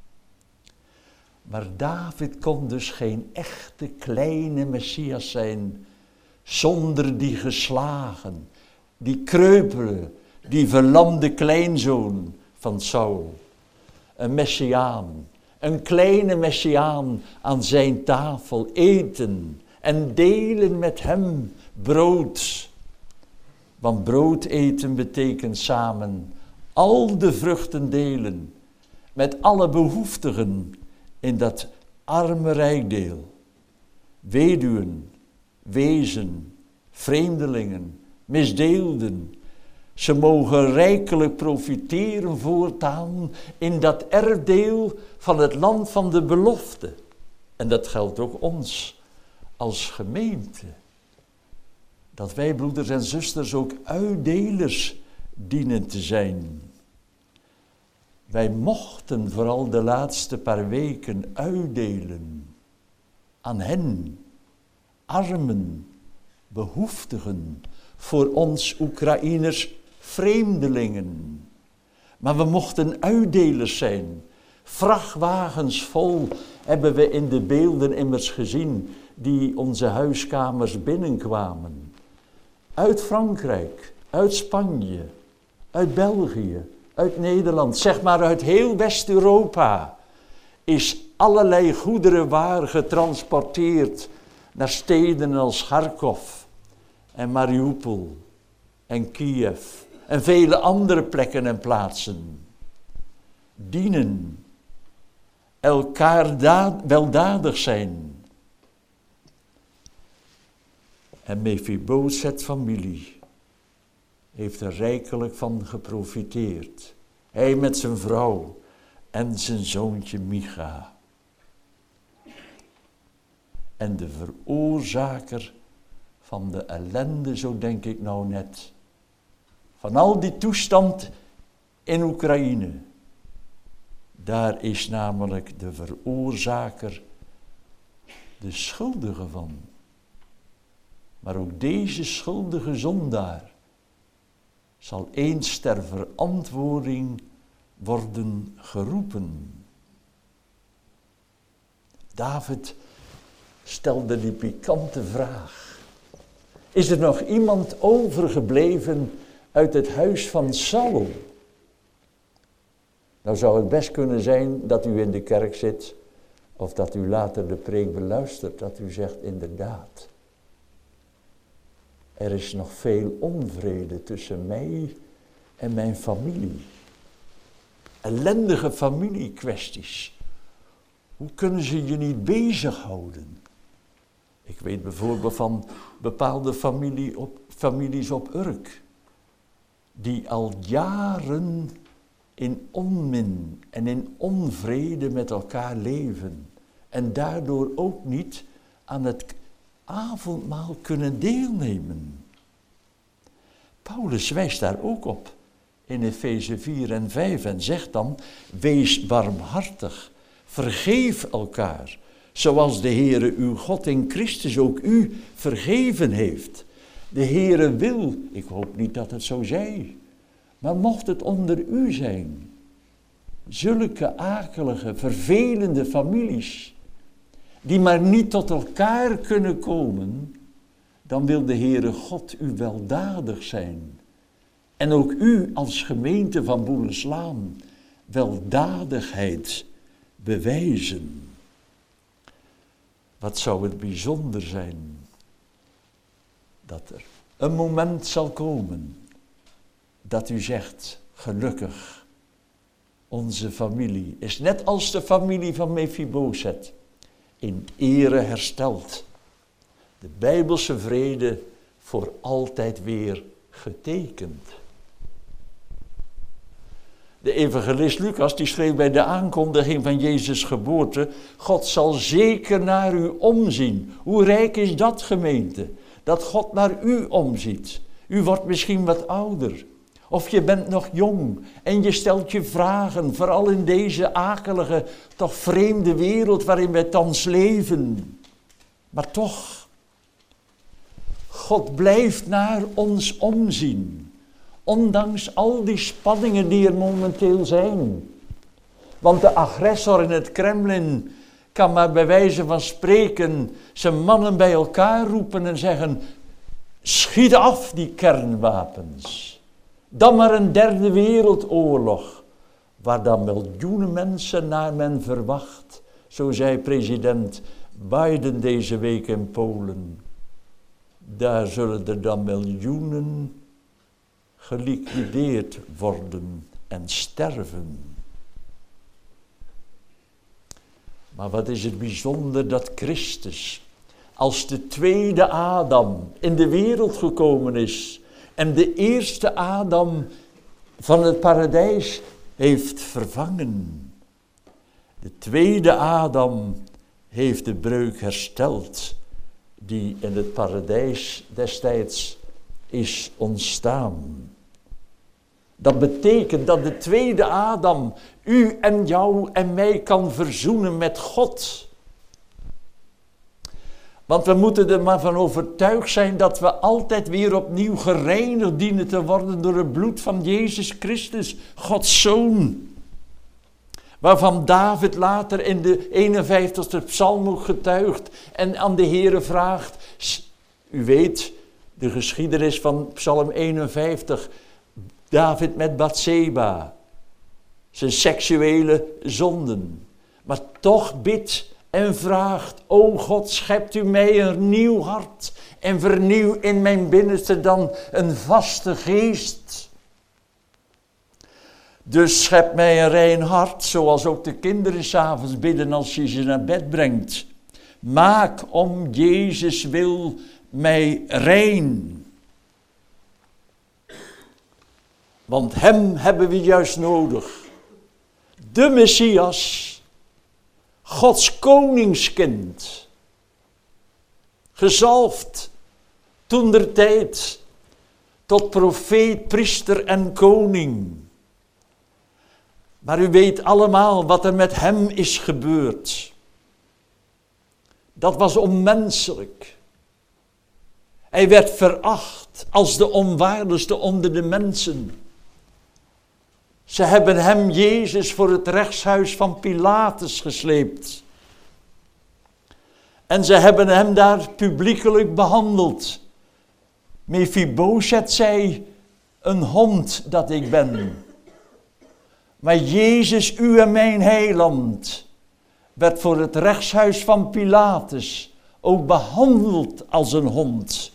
B: Maar David kon dus geen echte kleine Messias zijn zonder die geslagen, die kreupele, die verlamde kleinzoon van Saul. Een Messiaan, een kleine Messiaan aan zijn tafel eten en delen met hem brood. Want brood eten betekent samen al de vruchten delen met alle behoeftigen in dat arme rijkdeel. Weduwen, wezen, vreemdelingen, misdeelden. Ze mogen rijkelijk profiteren voortaan in dat erfdeel van het land van de belofte. En dat geldt ook ons als gemeente. Dat wij, broeders en zusters, ook uitdelers dienen te zijn. Wij mochten vooral de laatste paar weken uitdelen aan hen, armen, behoeftigen, voor ons Oekraïners vreemdelingen. Maar we mochten uitdelers zijn. Vrachtwagens vol hebben we in de beelden immers gezien die onze huiskamers binnenkwamen. Uit Frankrijk, uit Spanje, uit België, uit Nederland, zeg maar uit heel West-Europa, is allerlei goederen waar getransporteerd naar steden als Kharkov en Mariupol en Kiev en vele andere plekken en plaatsen. Dienen, elkaar daad, weldadig zijn. En Mephibozets familie heeft er rijkelijk van geprofiteerd. Hij met zijn vrouw en zijn zoontje Micha. En de veroorzaker van de ellende, zo denk ik nou net, van al die toestand in Oekraïne. Daar is namelijk de veroorzaker de schuldige van. Maar ook deze schuldige zondaar zal eens ter verantwoording worden geroepen. David stelde die pikante vraag. Is er nog iemand overgebleven uit het huis van Saul? Nou zou het best kunnen zijn dat u in de kerk zit, of dat u later de preek beluistert, dat u zegt inderdaad. Er is nog veel onvrede tussen mij en mijn familie. Ellendige familiekwesties. Hoe kunnen ze je niet bezighouden? Ik weet bijvoorbeeld van bepaalde familie op, families op Urk, die al jaren in onmin en in onvrede met elkaar leven en daardoor ook niet aan het avondmaal kunnen deelnemen. Paulus wijst daar ook op in Efeze vier en vijf en zegt dan: wees barmhartig, vergeef elkaar, zoals de Heere uw God in Christus ook u vergeven heeft. De Heere wil, ik hoop niet dat het zo zij, maar mocht het onder u zijn, zulke akelige, vervelende families, die maar niet tot elkaar kunnen komen, dan wil de Heere God u weldadig zijn. En ook u als gemeente van Boelenslaan weldadigheid bewijzen. Wat zou het bijzonder zijn dat er een moment zal komen dat u zegt, gelukkig, onze familie is net als de familie van Mephibozet in ere hersteld. De Bijbelse vrede voor altijd weer getekend. De evangelist Lucas die schreef bij de aankondiging van Jezus' geboorte: God zal zeker naar u omzien. Hoe rijk is dat, gemeente? dat God naar u omziet. U wordt misschien wat ouder. Of je bent nog jong en je stelt je vragen, vooral in deze akelige, toch vreemde wereld waarin wij thans leven. Maar toch, God blijft naar ons omzien, ondanks al die spanningen die er momenteel zijn. Want de agressor in het Kremlin kan maar bij wijze van spreken zijn mannen bij elkaar roepen en zeggen, schiet af die kernwapens. Dan maar een derde wereldoorlog, waar dan miljoenen mensen naar men verwacht. Zo zei president Biden deze week in Polen. Daar zullen er dan miljoenen geliquideerd worden en sterven. Maar wat is het bijzonder dat Christus als de tweede Adam in de wereld gekomen is en de eerste Adam van het paradijs heeft vervangen. De tweede Adam heeft de breuk hersteld die in het paradijs destijds is ontstaan. Dat betekent dat de tweede Adam u en jou en mij kan verzoenen met God. Want we moeten er maar van overtuigd zijn dat we altijd weer opnieuw gereinigd dienen te worden door het bloed van Jezus Christus, Gods Zoon. Waarvan David later in de eenenvijftigste psalm ook getuigt en aan de Heere vraagt. U weet de geschiedenis van psalm eenenvijftig, David met Bathseba, zijn seksuele zonden. Maar toch bidt en vraagt, o God, schept u mij een nieuw hart en vernieuw in mijn binnenste dan een vaste geest. Dus schep mij een rein hart, zoals ook de kinderen 's avonds bidden als je ze naar bed brengt. Maak om Jezus wil mij rein. Want hem hebben we juist nodig. De Messias, Gods koningskind, gezalfd toentertijd tot profeet, priester en koning. Maar u weet allemaal wat er met hem is gebeurd. Dat was onmenselijk. Hij werd veracht als de onwaardigste onder de mensen. Ze hebben hem, Jezus, voor het rechtshuis van Pilatus gesleept. En ze hebben hem daar publiekelijk behandeld. Mephibozet zei, een hond dat ik ben. Maar Jezus, u en mijn heiland, werd voor het rechtshuis van Pilatus ook behandeld als een hond.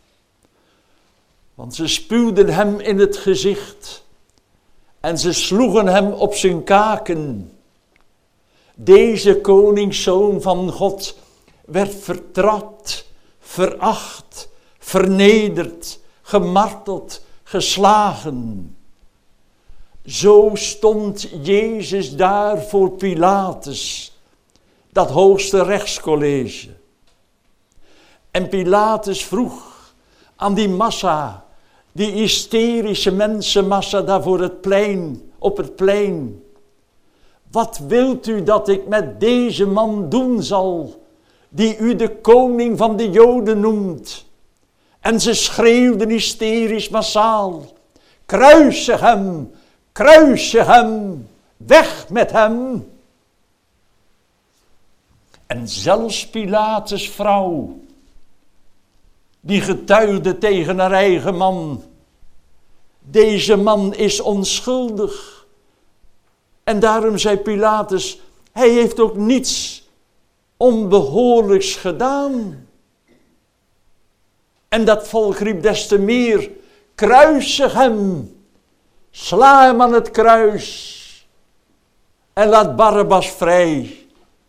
B: Want ze spuwden hem in het gezicht. En ze sloegen hem op zijn kaken. Deze koningszoon van God werd vertrapt, veracht, vernederd, gemarteld, geslagen. Zo stond Jezus daar voor Pilatus, dat hoogste rechtscollege. En Pilatus vroeg aan die massa, die hysterische mensenmassa daar voor het plein, op het plein. Wat wilt u dat ik met deze man doen zal, die u de koning van de Joden noemt? En ze schreeuwden hysterisch massaal, kruisig hem, kruisig hem, weg met hem. En zelfs Pilatus' vrouw, die getuigde tegen haar eigen man. Deze man is onschuldig. En daarom zei Pilatus, hij heeft ook niets onbehoorlijks gedaan. En dat volk riep des te meer, kruisig hem, sla hem aan het kruis en laat Barabbas vrij.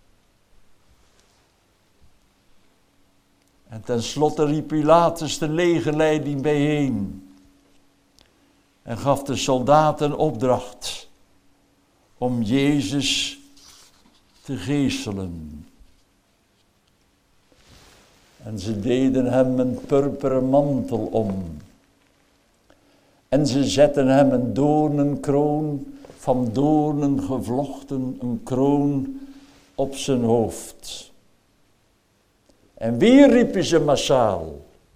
B: En tenslotte riep Pilatus de legerleiding bijeen en gaf de soldaten opdracht om Jezus te geeselen. En ze deden hem een purperen mantel om. En ze zetten hem een doornenkroon, van doornen gevlochten, een kroon op zijn hoofd. En weer riepen ze massaal: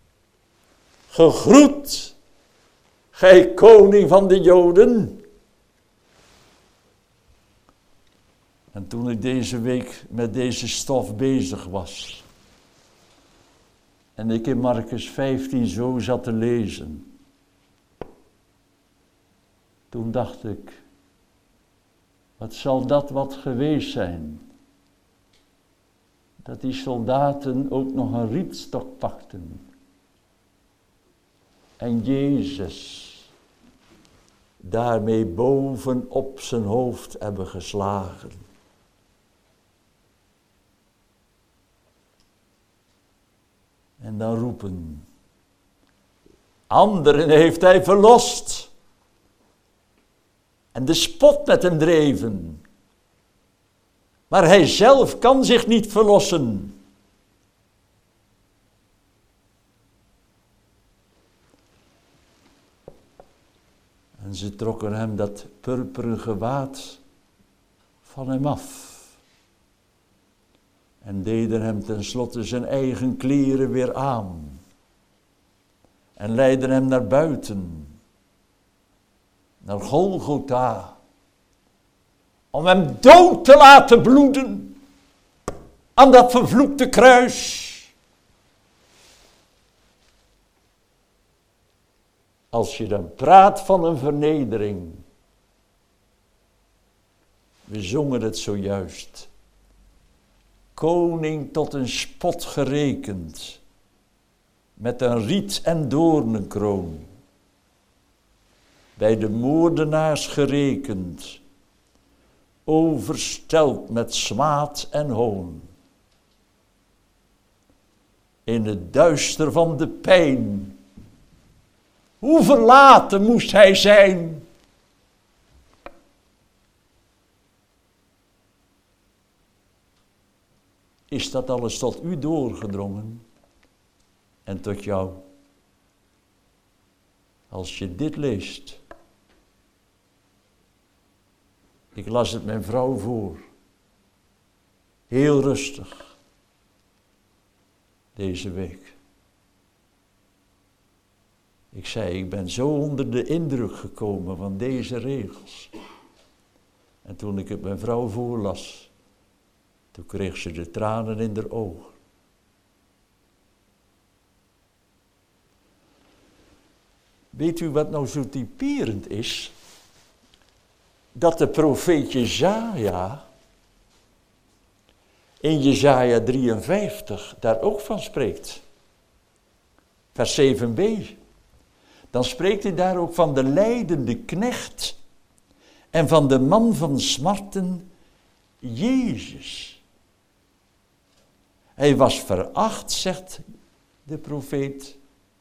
B: gegroet, gij koning van de Joden. En toen ik deze week met deze stof bezig was, en ik in Marcus vijftien zo zat te lezen, toen dacht ik, wat zal dat wat geweest zijn? Dat die soldaten ook nog een rietstok pakten. En Jezus daarmee boven op zijn hoofd hebben geslagen. En dan roepen, anderen heeft hij verlost. En de spot met hem dreven. Maar hij zelf kan zich niet verlossen. En ze trokken hem dat purperen gewaad van hem af. En deden hem tenslotte zijn eigen kleren weer aan. En leidden hem naar buiten. Naar Golgotha. Om hem dood te laten bloeden. Aan dat vervloekte kruis. Als je dan praat van een vernedering. We zongen het zojuist. Koning tot een spot gerekend. Met een riet en doornenkroon. Bij de moordenaars gerekend. Overstelpt met smaad en hoon. In het duister van de pijn. Hoe verlaten moest hij zijn? Is dat alles tot u doorgedrongen? En tot jou? Als je dit leest. Ik las het mijn vrouw voor. Heel rustig. Deze week. Ik zei, ik ben zo onder de indruk gekomen van deze regels. En toen ik het mijn vrouw voorlas, toen kreeg ze de tranen in haar ogen. Weet u wat nou zo typerend is? Dat de profeet Jesaja in Jesaja drieënvijftig daar ook van spreekt. Vers zeven b. Dan spreekt hij daar ook van de lijdende knecht en van de man van smarten, Jezus. Hij was veracht, zegt de profeet.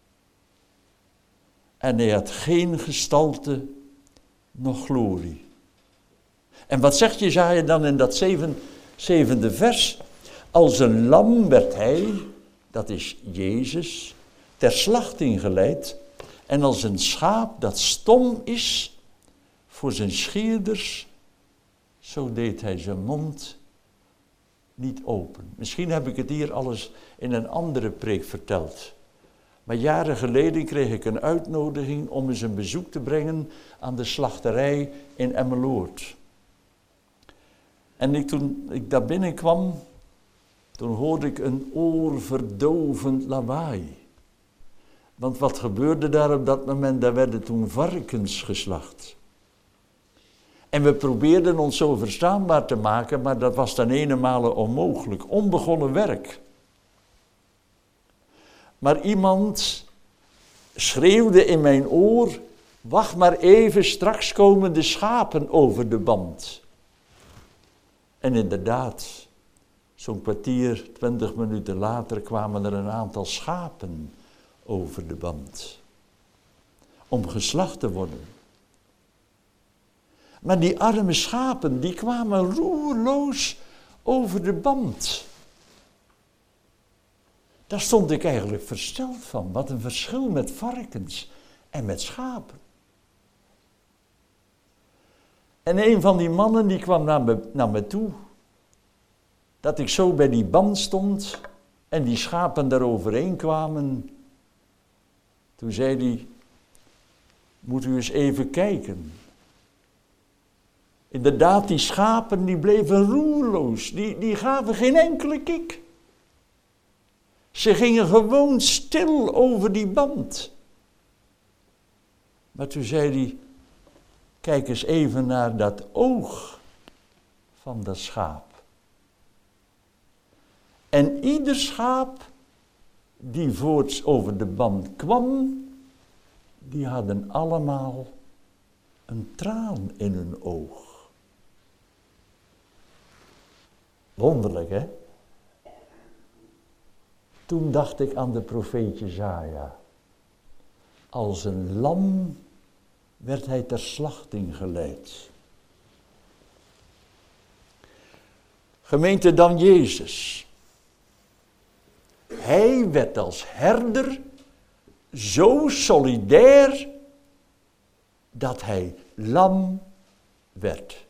B: En hij had geen gestalte, noch glorie. En wat zegt Jesaja dan in dat zeven, zevende vers? Als een lam werd hij, dat is Jezus, ter slachting geleid. En als een schaap dat stom is voor zijn scheerders, zo deed hij zijn mond niet open. Misschien heb ik het hier alles in een andere preek verteld. Maar jaren geleden kreeg ik een uitnodiging om eens een bezoek te brengen aan de slachterij in Emmeloord. En ik, toen ik daar binnenkwam, toen hoorde ik een oorverdovend lawaai. Want wat gebeurde daar op dat moment? Daar werden toen varkens geslacht. En we probeerden ons zo verstaanbaar te maken, maar dat was ten ene onmogelijk. Onbegonnen werk. Maar iemand schreeuwde in mijn oor, wacht maar even, straks komen de schapen over de band. En inderdaad, zo'n kwartier, twintig minuten later kwamen er een aantal schapen over de band. Om geslacht te worden. Maar die arme schapen, die kwamen roerloos over de band. Daar stond ik eigenlijk versteld van. Wat een verschil met varkens en met schapen. En een van die mannen die kwam naar me, naar me toe. Dat ik zo bij die band stond en die schapen daar overheen kwamen. Toen zei hij, moet u eens even kijken. Inderdaad, die schapen die bleven roerloos, die, die gaven geen enkele kik. Ze gingen gewoon stil over die band. Maar toen zei hij, kijk eens even naar dat oog van dat schaap. En ieder schaap die voorts over de band kwam, die hadden allemaal een traan in hun oog. Wonderlijk, hè? Toen dacht ik aan de profeet Jesaja. Als een lam werd hij ter slachting geleid. Gemeente, dan Jezus. Hij werd als herder zo solidair dat hij lam werd.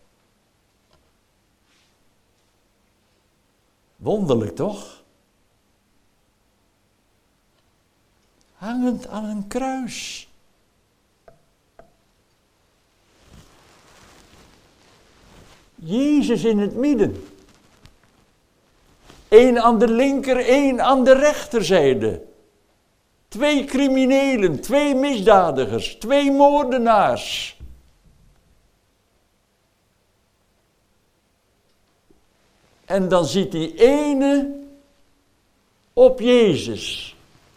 B: Wonderlijk toch? Hangend aan een kruis. Jezus in het midden. Eén aan de linker, één aan de rechterzijde. Twee criminelen, twee misdadigers, twee moordenaars. En dan ziet die ene op Jezus.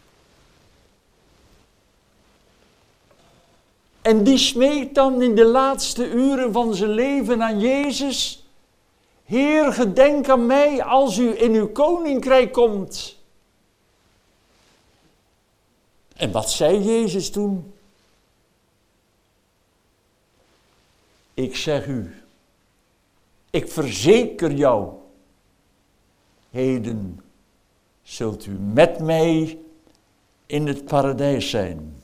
B: En die smeekt dan in de laatste uren van zijn leven aan Jezus. Heer, gedenk aan mij als u in uw koninkrijk komt. En wat zei Jezus toen? Ik zeg u, ik verzeker jou, heden zult u met mij in het paradijs zijn.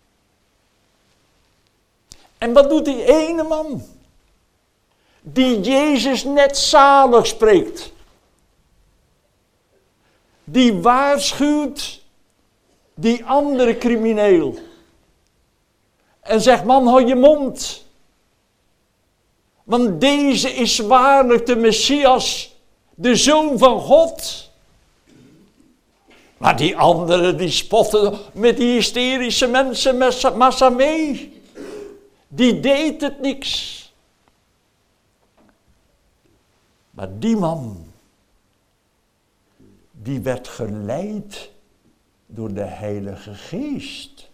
B: En wat doet die ene man? Die Jezus net zalig spreekt. Die waarschuwt die andere crimineel. En zegt, man, hou je mond. Want deze is waarlijk de Messias, de Zoon van God. Maar die anderen die spotten met die hysterische mensen massa mee. Die deed het niks. Maar die man, die werd geleid door de Heilige Geest.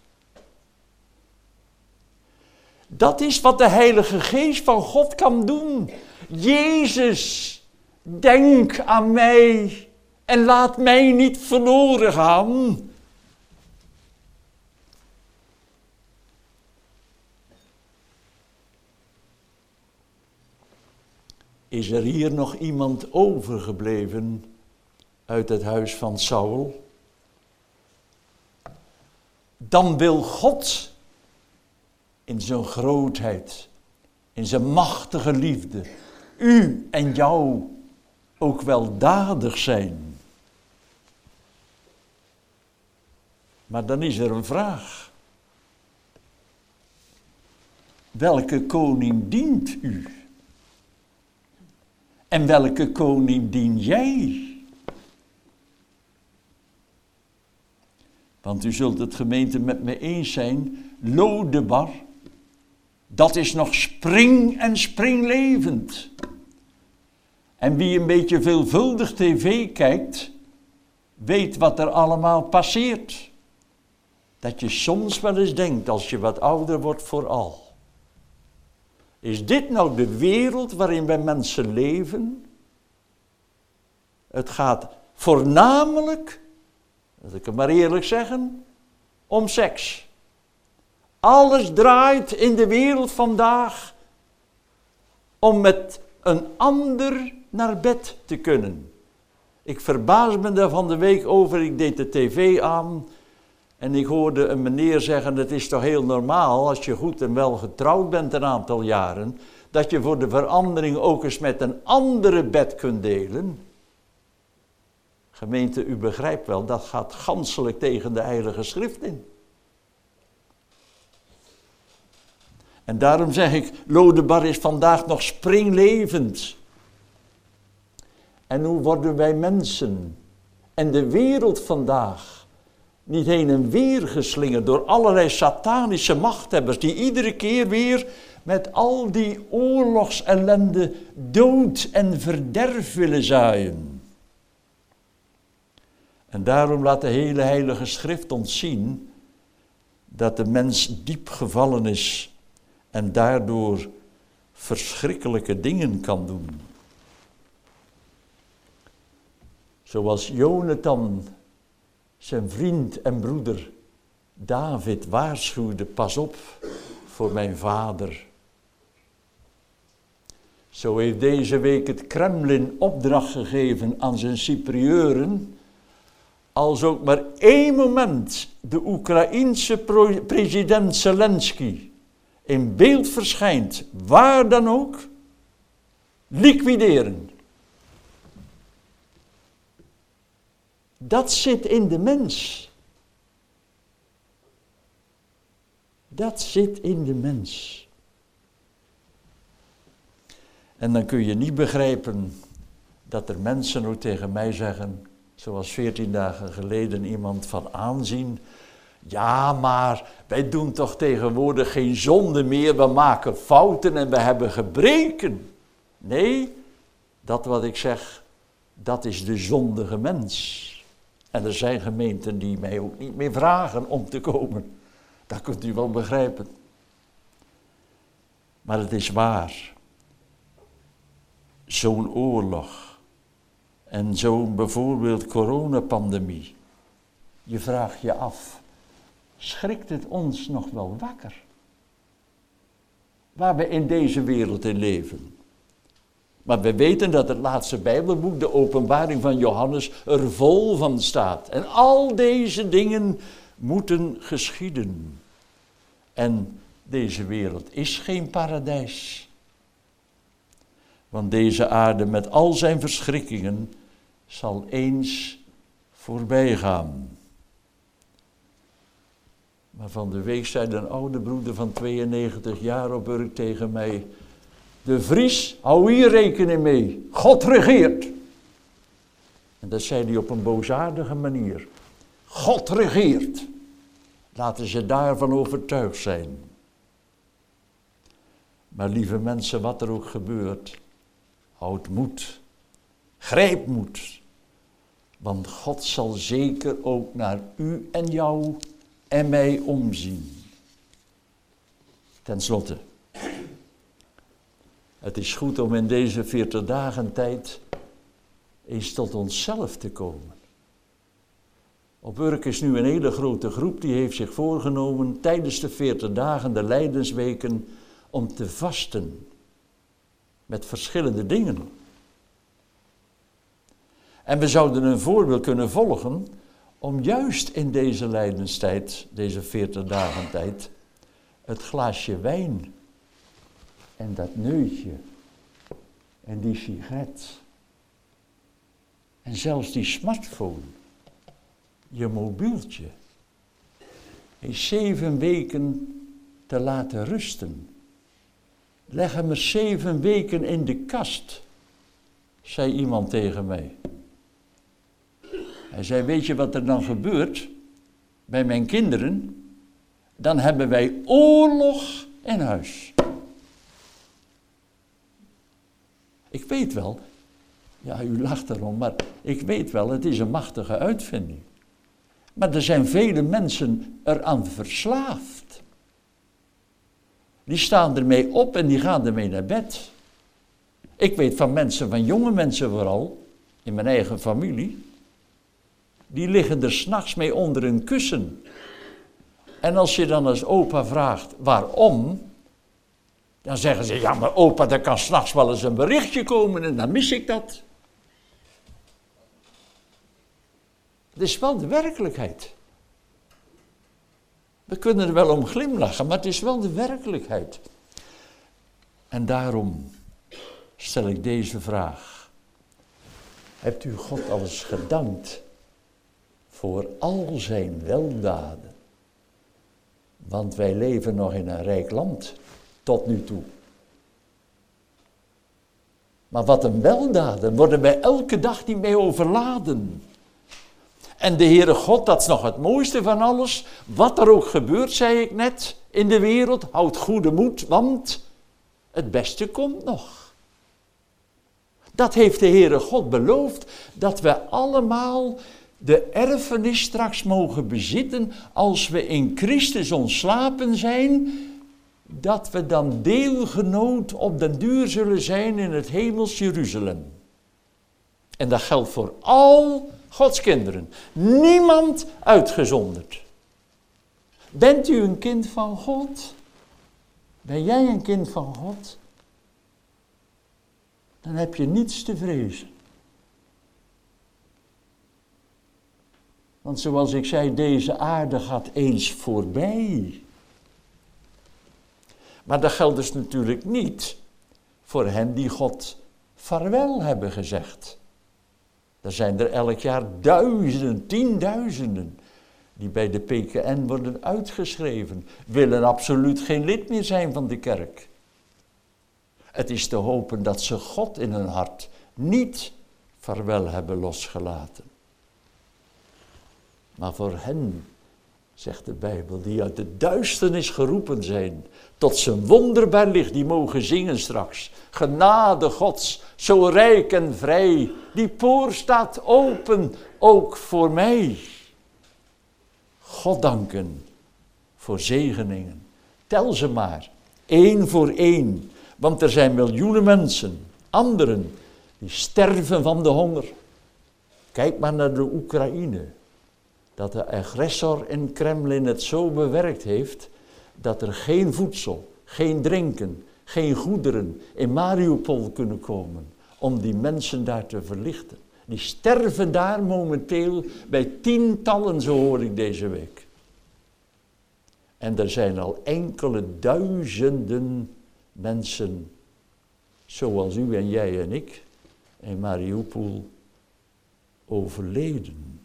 B: Dat is wat de Heilige Geest van God kan doen. Jezus, denk aan mij en laat mij niet verloren gaan. Is er hier nog iemand overgebleven uit het huis van Saul? Dan wil God in zijn grootheid, in zijn machtige liefde, u en jou ook weldadig zijn. Maar dan is er een vraag. Welke koning dient u? En welke koning dien jij? Want u zult het gemeente met me eens zijn, Lodebar, dat is nog spring en springlevend. En wie een beetje veelvuldig tv kijkt, weet wat er allemaal passeert. Dat je soms wel eens denkt, als je wat ouder wordt vooral. Is dit nou de wereld waarin wij mensen leven? Het gaat voornamelijk, dat ik het maar eerlijk zeggen, om seks. Alles draait in de wereld vandaag om met een ander naar bed te kunnen. Ik verbaas me daar van de week over, ik deed de tv aan en ik hoorde een meneer zeggen, het is toch heel normaal als je goed en wel getrouwd bent een aantal jaren, dat je voor de verandering ook eens met een andere bed kunt delen. Gemeente, u begrijpt wel, dat gaat ganselijk tegen de Heilige Schrift in. En daarom zeg ik, Lodebar is vandaag nog springlevend. En hoe worden wij mensen en de wereld vandaag niet heen en weer geslingerd door allerlei satanische machthebbers die iedere keer weer met al die oorlogsellende dood en verderf willen zaaien. En daarom laat de hele Heilige Schrift ons zien dat de mens diep gevallen is en daardoor verschrikkelijke dingen kan doen. Zoals Jonathan zijn vriend en broeder David waarschuwde, pas op voor mijn vader. Zo heeft deze week het Kremlin opdracht gegeven aan zijn Cyprieuren, als ook maar één moment de Oekraïense president Zelensky in beeld verschijnt, waar dan ook, liquideren. Dat zit in de mens. Dat zit in de mens. En dan kun je niet begrijpen dat er mensen ook tegen mij zeggen, zoals veertien dagen geleden iemand van aanzien, ja, maar wij doen toch tegenwoordig geen zonde meer, we maken fouten en we hebben gebreken. Nee, dat wat ik zeg, dat is de zondige mens. En er zijn gemeenten die mij ook niet meer vragen om te komen. Dat kunt u wel begrijpen. Maar het is waar. Zo'n oorlog en zo'n bijvoorbeeld coronapandemie. Je vraagt je af, schrikt het ons nog wel wakker? Waar we in deze wereld in leven. Maar we weten dat het laatste Bijbelboek, de Openbaring van Johannes, er vol van staat. En al deze dingen moeten geschieden. En deze wereld is geen paradijs. Want deze aarde met al zijn verschrikkingen zal eens voorbij gaan. Maar van de week zei een oude broeder van tweeënnegentig jaar op Urk tegen mij, de Vries, hou hier rekening mee, God regeert. En dat zei hij op een boosaardige manier. God regeert. Laten ze daarvan overtuigd zijn. Maar lieve mensen, wat er ook gebeurt, houd moed, grijp moed. Want God zal zeker ook naar u en jou en mij omzien. Ten slotte, het is goed om in deze veertig dagen tijd eens tot onszelf te komen. Op Urk is nu een hele grote groep die heeft zich voorgenomen tijdens de veertig dagen, de Lijdensweken, om te vasten met verschillende dingen. En we zouden een voorbeeld kunnen volgen om juist in deze lijdenstijd, deze veertig dagen tijd, het glaasje wijn en dat neutje en die sigaret en zelfs die smartphone, je mobieltje, in zeven weken te laten rusten. Leg hem er zeven weken in de kast, zei iemand tegen mij. Hij zei, weet je wat er dan gebeurt bij mijn kinderen? Dan hebben wij oorlog in huis. Ik weet wel, ja, u lacht erom, maar ik weet wel, het is een machtige uitvinding. Maar er zijn vele mensen eraan verslaafd. Die staan ermee op en die gaan ermee naar bed. Ik weet van mensen, van jonge mensen vooral, in mijn eigen familie, die liggen er 's nachts mee onder een kussen. En als je dan als opa vraagt waarom, dan zeggen ze, ja maar opa, er kan 's nachts wel eens een berichtje komen en dan mis ik dat. Het is wel de werkelijkheid. We kunnen er wel om glimlachen, maar het is wel de werkelijkheid. En daarom stel ik deze vraag. Hebt u God al eens gedankt voor al zijn weldaden? Want wij leven nog in een rijk land, tot nu toe. Maar wat een weldaden, worden wij elke dag niet mee overladen. En de Heere God, dat is nog het mooiste van alles. Wat er ook gebeurt, zei ik net, in de wereld, houd goede moed, want het beste komt nog. Dat heeft de Heere God beloofd, dat we allemaal de erfenis straks mogen bezitten als we in Christus ontslapen zijn, dat we dan deelgenoot op den duur zullen zijn in het hemels Jeruzalem. En dat geldt voor al Gods kinderen. Niemand uitgezonderd. Bent u een kind van God? Ben jij een kind van God? Dan heb je niets te vrezen. Want zoals ik zei, deze aarde gaat eens voorbij. Maar dat geldt dus natuurlijk niet voor hen die God vaarwel hebben gezegd. Er zijn er elk jaar duizenden, tienduizenden die bij de P K N worden uitgeschreven, willen absoluut geen lid meer zijn van de kerk. Het is te hopen dat ze God in hun hart niet vaarwel hebben losgelaten. Maar voor hen, zegt de Bijbel, die uit de duisternis geroepen zijn, tot zijn wonderbaar licht, die mogen zingen straks. Genade Gods, zo rijk en vrij, die poort staat open, ook voor mij. God danken voor zegeningen. Tel ze maar, één voor één, want er zijn miljoenen mensen, anderen, die sterven van de honger. Kijk maar naar de Oekraïne. Dat de agressor in Kremlin het zo bewerkt heeft, dat er geen voedsel, geen drinken, geen goederen in Mariupol kunnen komen, om die mensen daar te verlichten. Die sterven daar momenteel bij tientallen, zo hoor ik deze week. En er zijn al enkele duizenden mensen, zoals u en jij en ik, in Mariupol overleden.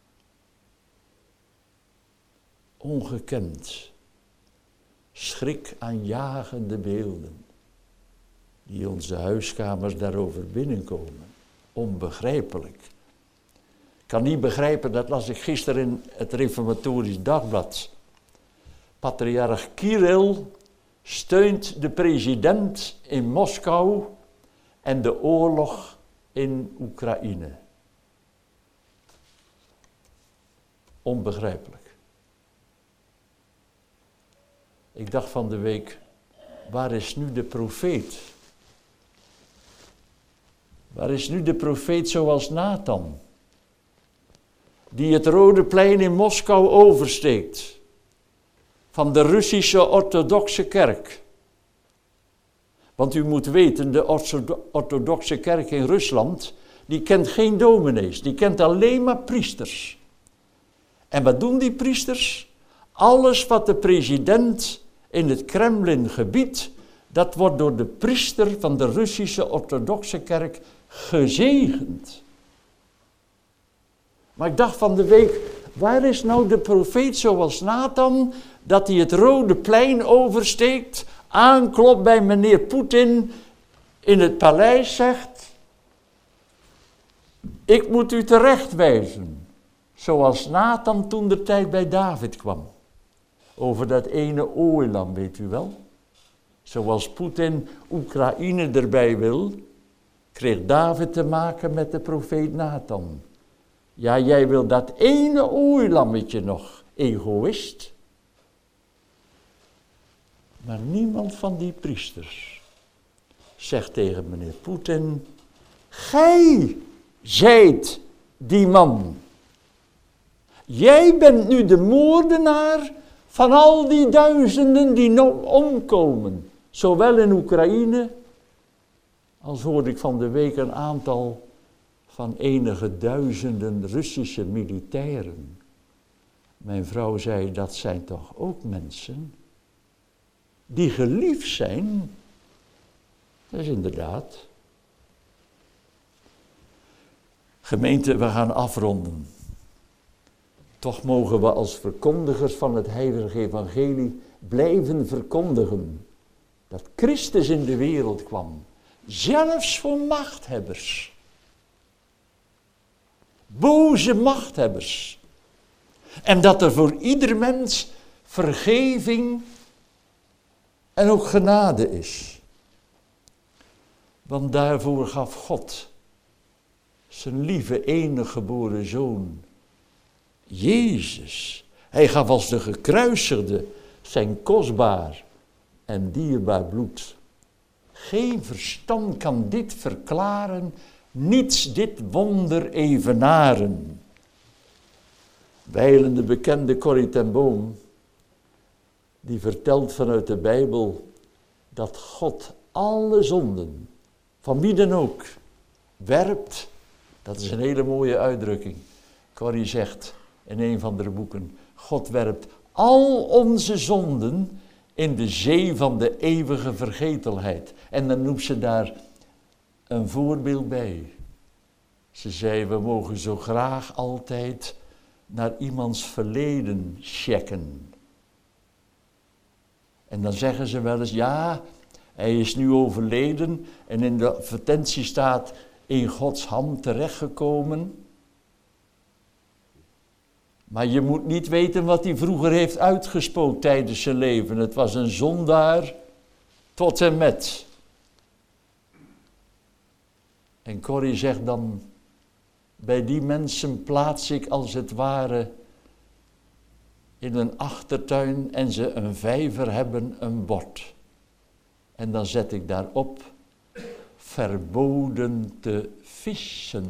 B: Ongekend, schrikaanjagende beelden die onze huiskamers daarover binnenkomen. Onbegrijpelijk. Ik kan niet begrijpen, dat las ik gisteren in het Reformatorisch Dagblad. Patriarch Kirill steunt de president in Moskou en de oorlog in Oekraïne. Onbegrijpelijk. Ik dacht van de week, waar is nu de profeet? Waar is nu de profeet zoals Nathan? Die het Rode Plein in Moskou oversteekt. Van de Russische orthodoxe kerk. Want u moet weten, de orthodoxe kerk in Rusland, die kent geen dominees, die kent alleen maar priesters. En wat doen die priesters? Alles wat de president in het Kremlin gebiedt, dat wordt door de priester van de Russische orthodoxe kerk gezegend. Maar ik dacht van de week, waar is nou de profeet zoals Nathan, dat hij het Rode Plein oversteekt, aanklopt bij meneer Poetin in het paleis, zegt, ik moet u terechtwijzen, zoals Nathan toen de tijd bij David kwam. Over dat ene ooilam, weet u wel. Zoals Poetin Oekraïne erbij wil, kreeg David te maken met de profeet Nathan. Ja, jij wil dat ene ooilammetje nog, egoïst. Maar niemand van die priesters zegt tegen meneer Poetin, gij zijt die man. Jij bent nu de moordenaar van al die duizenden die nog omkomen. Zowel in Oekraïne, als hoorde ik van de week een aantal van enige duizenden Russische militairen. Mijn vrouw zei, dat zijn toch ook mensen die geliefd zijn? Dat is inderdaad. Gemeente, we gaan afronden. Toch mogen we als verkondigers van het heilige evangelie blijven verkondigen dat Christus in de wereld kwam, zelfs voor machthebbers, boze machthebbers, en dat er voor ieder mens vergeving en ook genade is. Want daarvoor gaf God zijn lieve enige geboren zoon, Jezus. Hij gaf als de gekruisigde zijn kostbaar en dierbaar bloed. Geen verstand kan dit verklaren, niets dit wonder evenaren. Wijlen de bekende Corrie ten Boom, die vertelt vanuit de Bijbel dat God alle zonden, van wie dan ook, werpt. Dat is een hele mooie uitdrukking. Corrie zegt in een van haar boeken, God werpt al onze zonden in de zee van de eeuwige vergetelheid. En dan noemt ze daar een voorbeeld bij. Ze zei, we mogen zo graag altijd naar iemands verleden checken. En dan zeggen ze wel eens, ja, hij is nu overleden en in de advertentie staat in Gods hand terechtgekomen. Maar je moet niet weten wat hij vroeger heeft uitgespookt tijdens zijn leven. Het was een zondaar tot en met. En Corrie zegt dan, bij die mensen plaats ik als het ware in een achtertuin en ze een vijver hebben een bord. En dan zet ik daarop verboden te vissen.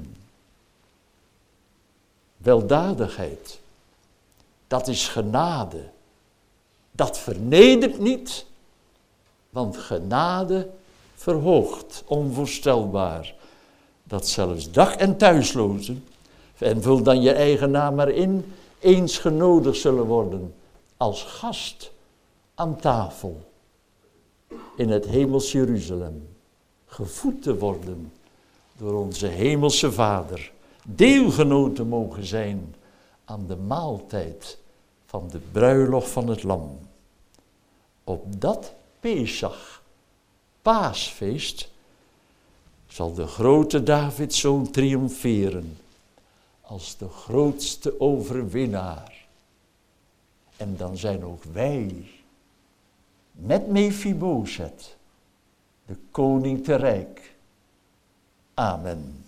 B: Weldadigheid, dat is genade. Dat vernedert niet, want genade verhoogt, onvoorstelbaar. Dat zelfs dak- en thuislozen, en vul dan je eigen naam maar in, eens genodigd zullen worden als gast aan tafel in het hemels Jeruzalem, gevoed te worden door onze hemelse Vader, deelgenoten mogen zijn aan de maaltijd van de bruiloft van het Lam. Op dat Pesach, paasfeest, zal de grote Davidszoon triomferen als de grootste overwinnaar. En dan zijn ook wij, met Mephibozet, de koning te rijk. Amen.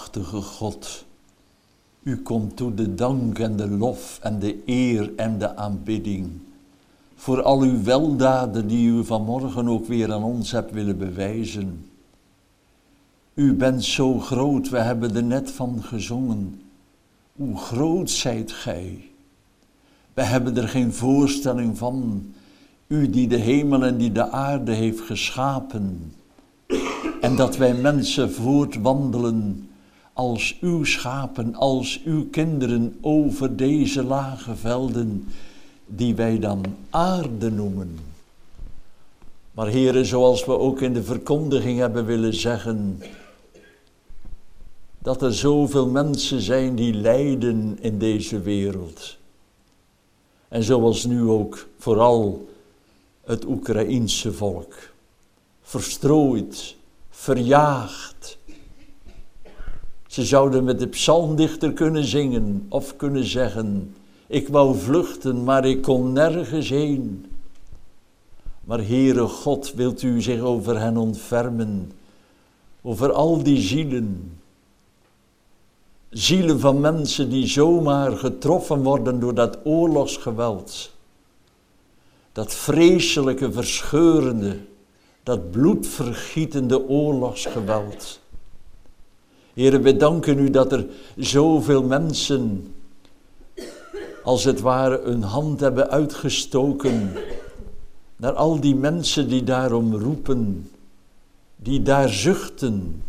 B: almachtige God, u komt toe de dank en de lof en de eer en de aanbidding voor al uw weldaden die u vanmorgen ook weer aan ons hebt willen bewijzen. U bent zo groot, we hebben er net van gezongen. Hoe groot zijt gij? We hebben er geen voorstelling van. U die de hemel en die de aarde heeft geschapen. En dat wij mensen voortwandelen als uw schapen, als uw kinderen over deze lage velden, die wij dan aarde noemen. Maar heren, zoals we ook in de verkondiging hebben willen zeggen, dat er zoveel mensen zijn die lijden in deze wereld. En zoals nu ook vooral het Oekraïense volk, verstrooid, verjaagd. Ze zouden met de psalmdichter kunnen zingen of kunnen zeggen, ik wou vluchten, maar ik kon nergens heen. Maar Heere God, wilt u zich over hen ontfermen, over al die zielen. Zielen van mensen die zomaar getroffen worden door dat oorlogsgeweld. Dat vreselijke, verscheurende, dat bloedvergietende oorlogsgeweld. Heere, we danken u dat er zoveel mensen, als het ware, een hand hebben uitgestoken naar al die mensen die daarom roepen, die daar zuchten,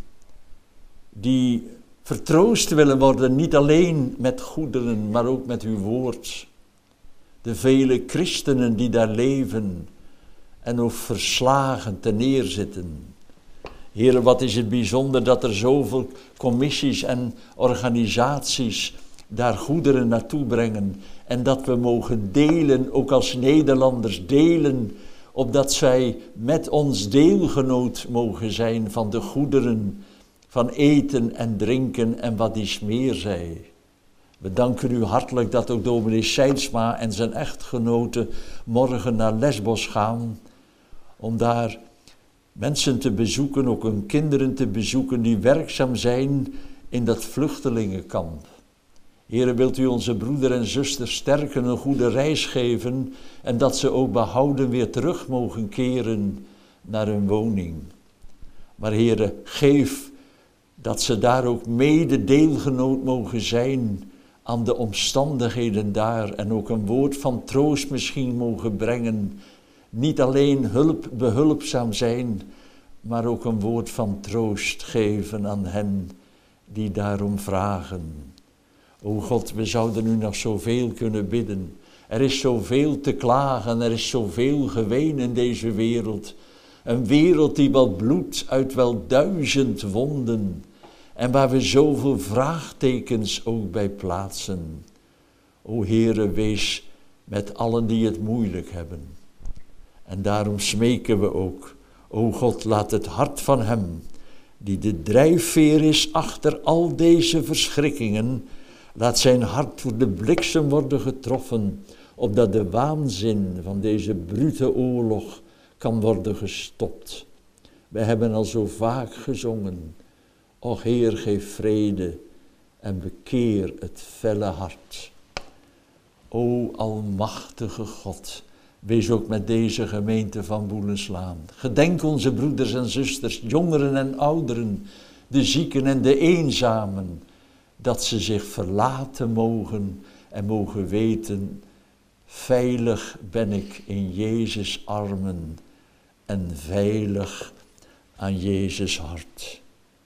B: die vertroost willen worden, niet alleen met goederen, maar ook met uw woord. De vele christenen die daar leven en ook verslagen ten neerzitten. Heere, wat is het bijzonder dat er zoveel commissies en organisaties daar goederen naartoe brengen. En dat we mogen delen, ook als Nederlanders delen, opdat zij met ons deelgenoot mogen zijn van de goederen, van eten en drinken en wat iets meer zij. We danken u hartelijk dat ook dominee Seidsma en zijn echtgenote morgen naar Lesbos gaan, om daar mensen te bezoeken, ook hun kinderen te bezoeken die werkzaam zijn in dat vluchtelingenkamp. Heere, wilt u onze broeder en zuster sterken, een goede reis geven en dat ze ook behouden weer terug mogen keren naar hun woning. Maar Heere, geef dat ze daar ook mede deelgenoot mogen zijn aan de omstandigheden daar en ook een woord van troost misschien mogen brengen. Niet alleen hulp, behulpzaam zijn, maar ook een woord van troost geven aan hen die daarom vragen. O God, we zouden u nog zoveel kunnen bidden. Er is zoveel te klagen, er is zoveel geween in deze wereld. Een wereld die wel bloedt uit wel duizend wonden. En waar we zoveel vraagtekens ook bij plaatsen. O Heere, wees met allen die het moeilijk hebben. En daarom smeken we ook, o God, laat het hart van hem, die de drijfveer is achter al deze verschrikkingen, laat zijn hart door de bliksem worden getroffen, opdat de waanzin van deze brute oorlog kan worden gestopt. We hebben al zo vaak gezongen, o Heer, geef vrede en bekeer het felle hart. O almachtige God, wees ook met deze gemeente van Boelenslaan. Gedenk onze broeders en zusters, jongeren en ouderen, de zieken en de eenzamen, dat ze zich verlaten mogen en mogen weten, veilig ben ik in Jezus' armen en veilig aan Jezus' hart.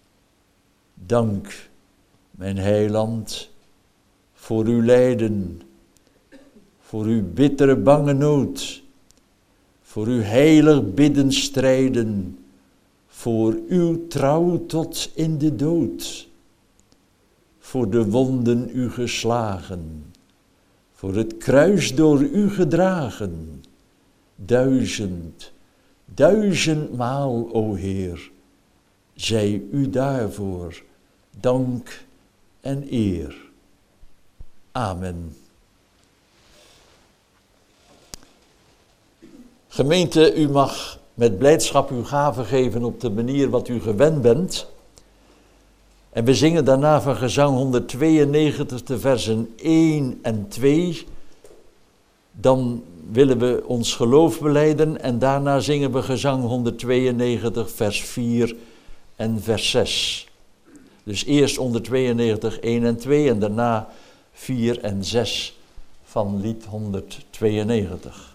B: Dank, mijn heiland, voor uw lijden, voor uw bittere bange nood, voor uw heilig bidden strijden, voor uw trouw tot in de dood, voor de wonden u geslagen, voor het kruis door u gedragen, duizend, duizendmaal, o Heer, zij u daarvoor dank en eer. Amen. Gemeente, u mag met blijdschap uw gave geven op de manier wat u gewend bent. En we zingen daarna van gezang honderdtweeënnegentig de versen één en twee. Dan willen we ons geloof belijden en daarna zingen we gezang honderdtweeënnegentig vers vier en vers zes. Dus eerst honderdtweeënnegentig, één en twee en daarna vier en zes van lied honderdtweeënnegentig.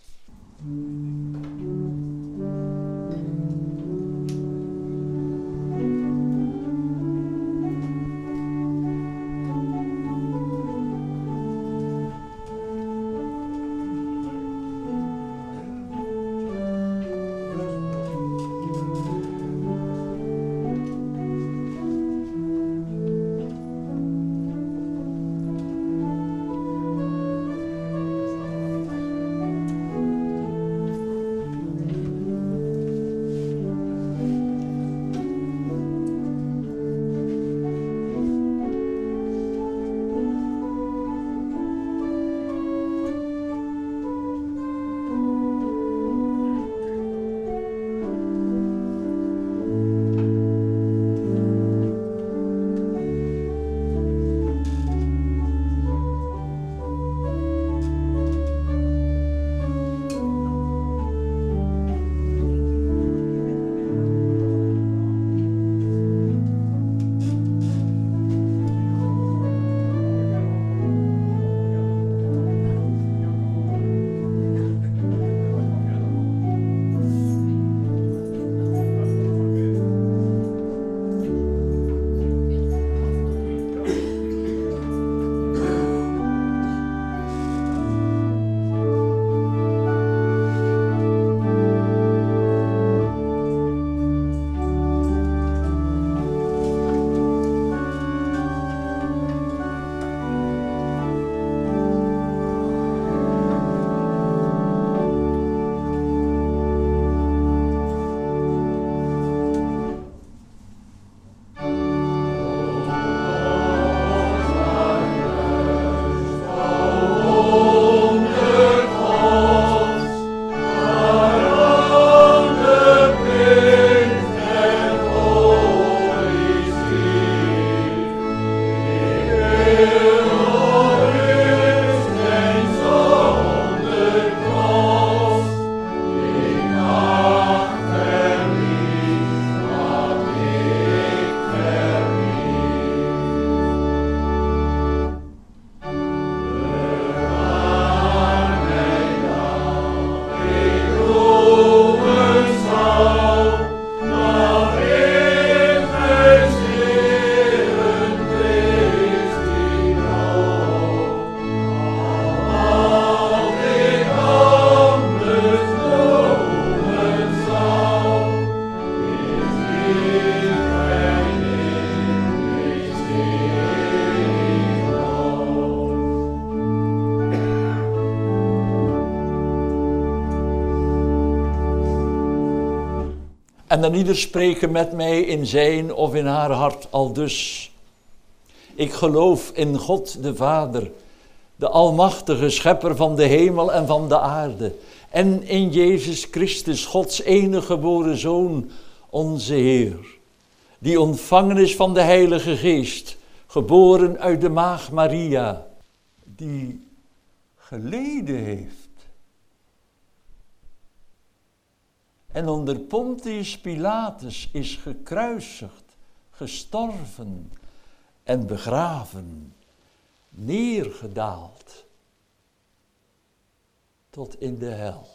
B: En dan ieder spreken met mij in zijn of in haar hart aldus. Ik geloof in God de Vader, de almachtige schepper van de hemel en van de aarde. En in Jezus Christus, Gods enige geboren Zoon, onze Heer. Die ontvangen is van de Heilige Geest, geboren uit de Maagd Maria. Die geleden heeft. En onder Pontius Pilatus is gekruisigd, gestorven en begraven, neergedaald tot in de hel.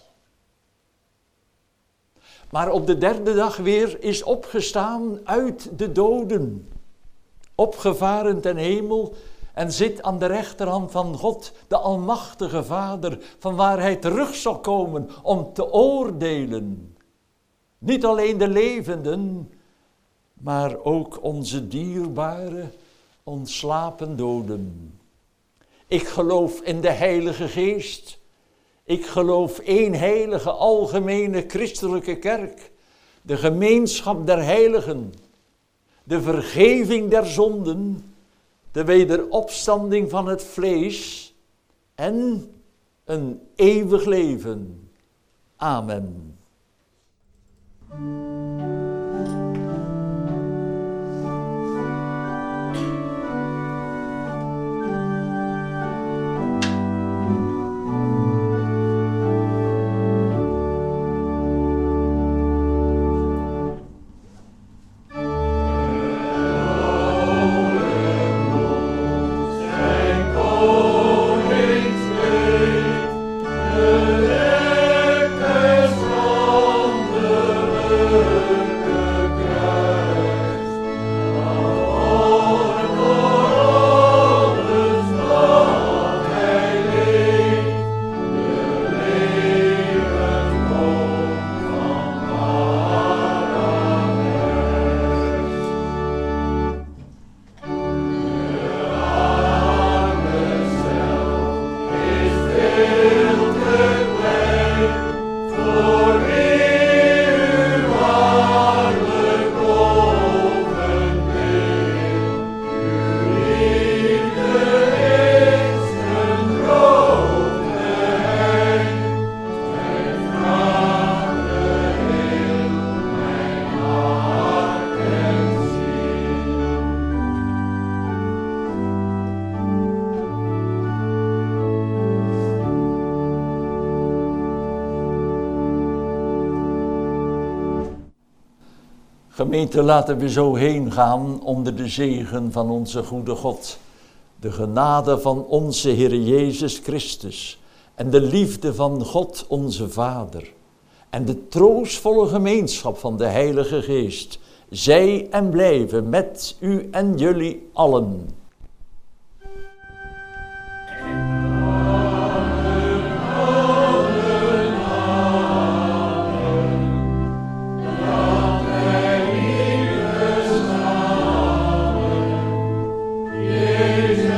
B: Maar op de derde dag weer is opgestaan uit de doden, opgevaren ten hemel en zit aan de rechterhand van God, de almachtige Vader, van waar hij terug zal komen om te oordelen. Niet alleen de levenden, maar ook onze dierbare, ontslapen doden. Ik geloof in de Heilige Geest. Ik geloof één heilige, algemene christelijke kerk. De gemeenschap der heiligen. De vergeving der zonden. De wederopstanding van het vlees. En een eeuwig leven. Amen. Gemeente, laten we zo heen gaan onder de zegen van onze goede God. De genade van onze Heer Jezus Christus en de liefde van God onze Vader en de troostvolle gemeenschap van de Heilige Geest, zij en blijven met u en jullie allen.
C: Jezus.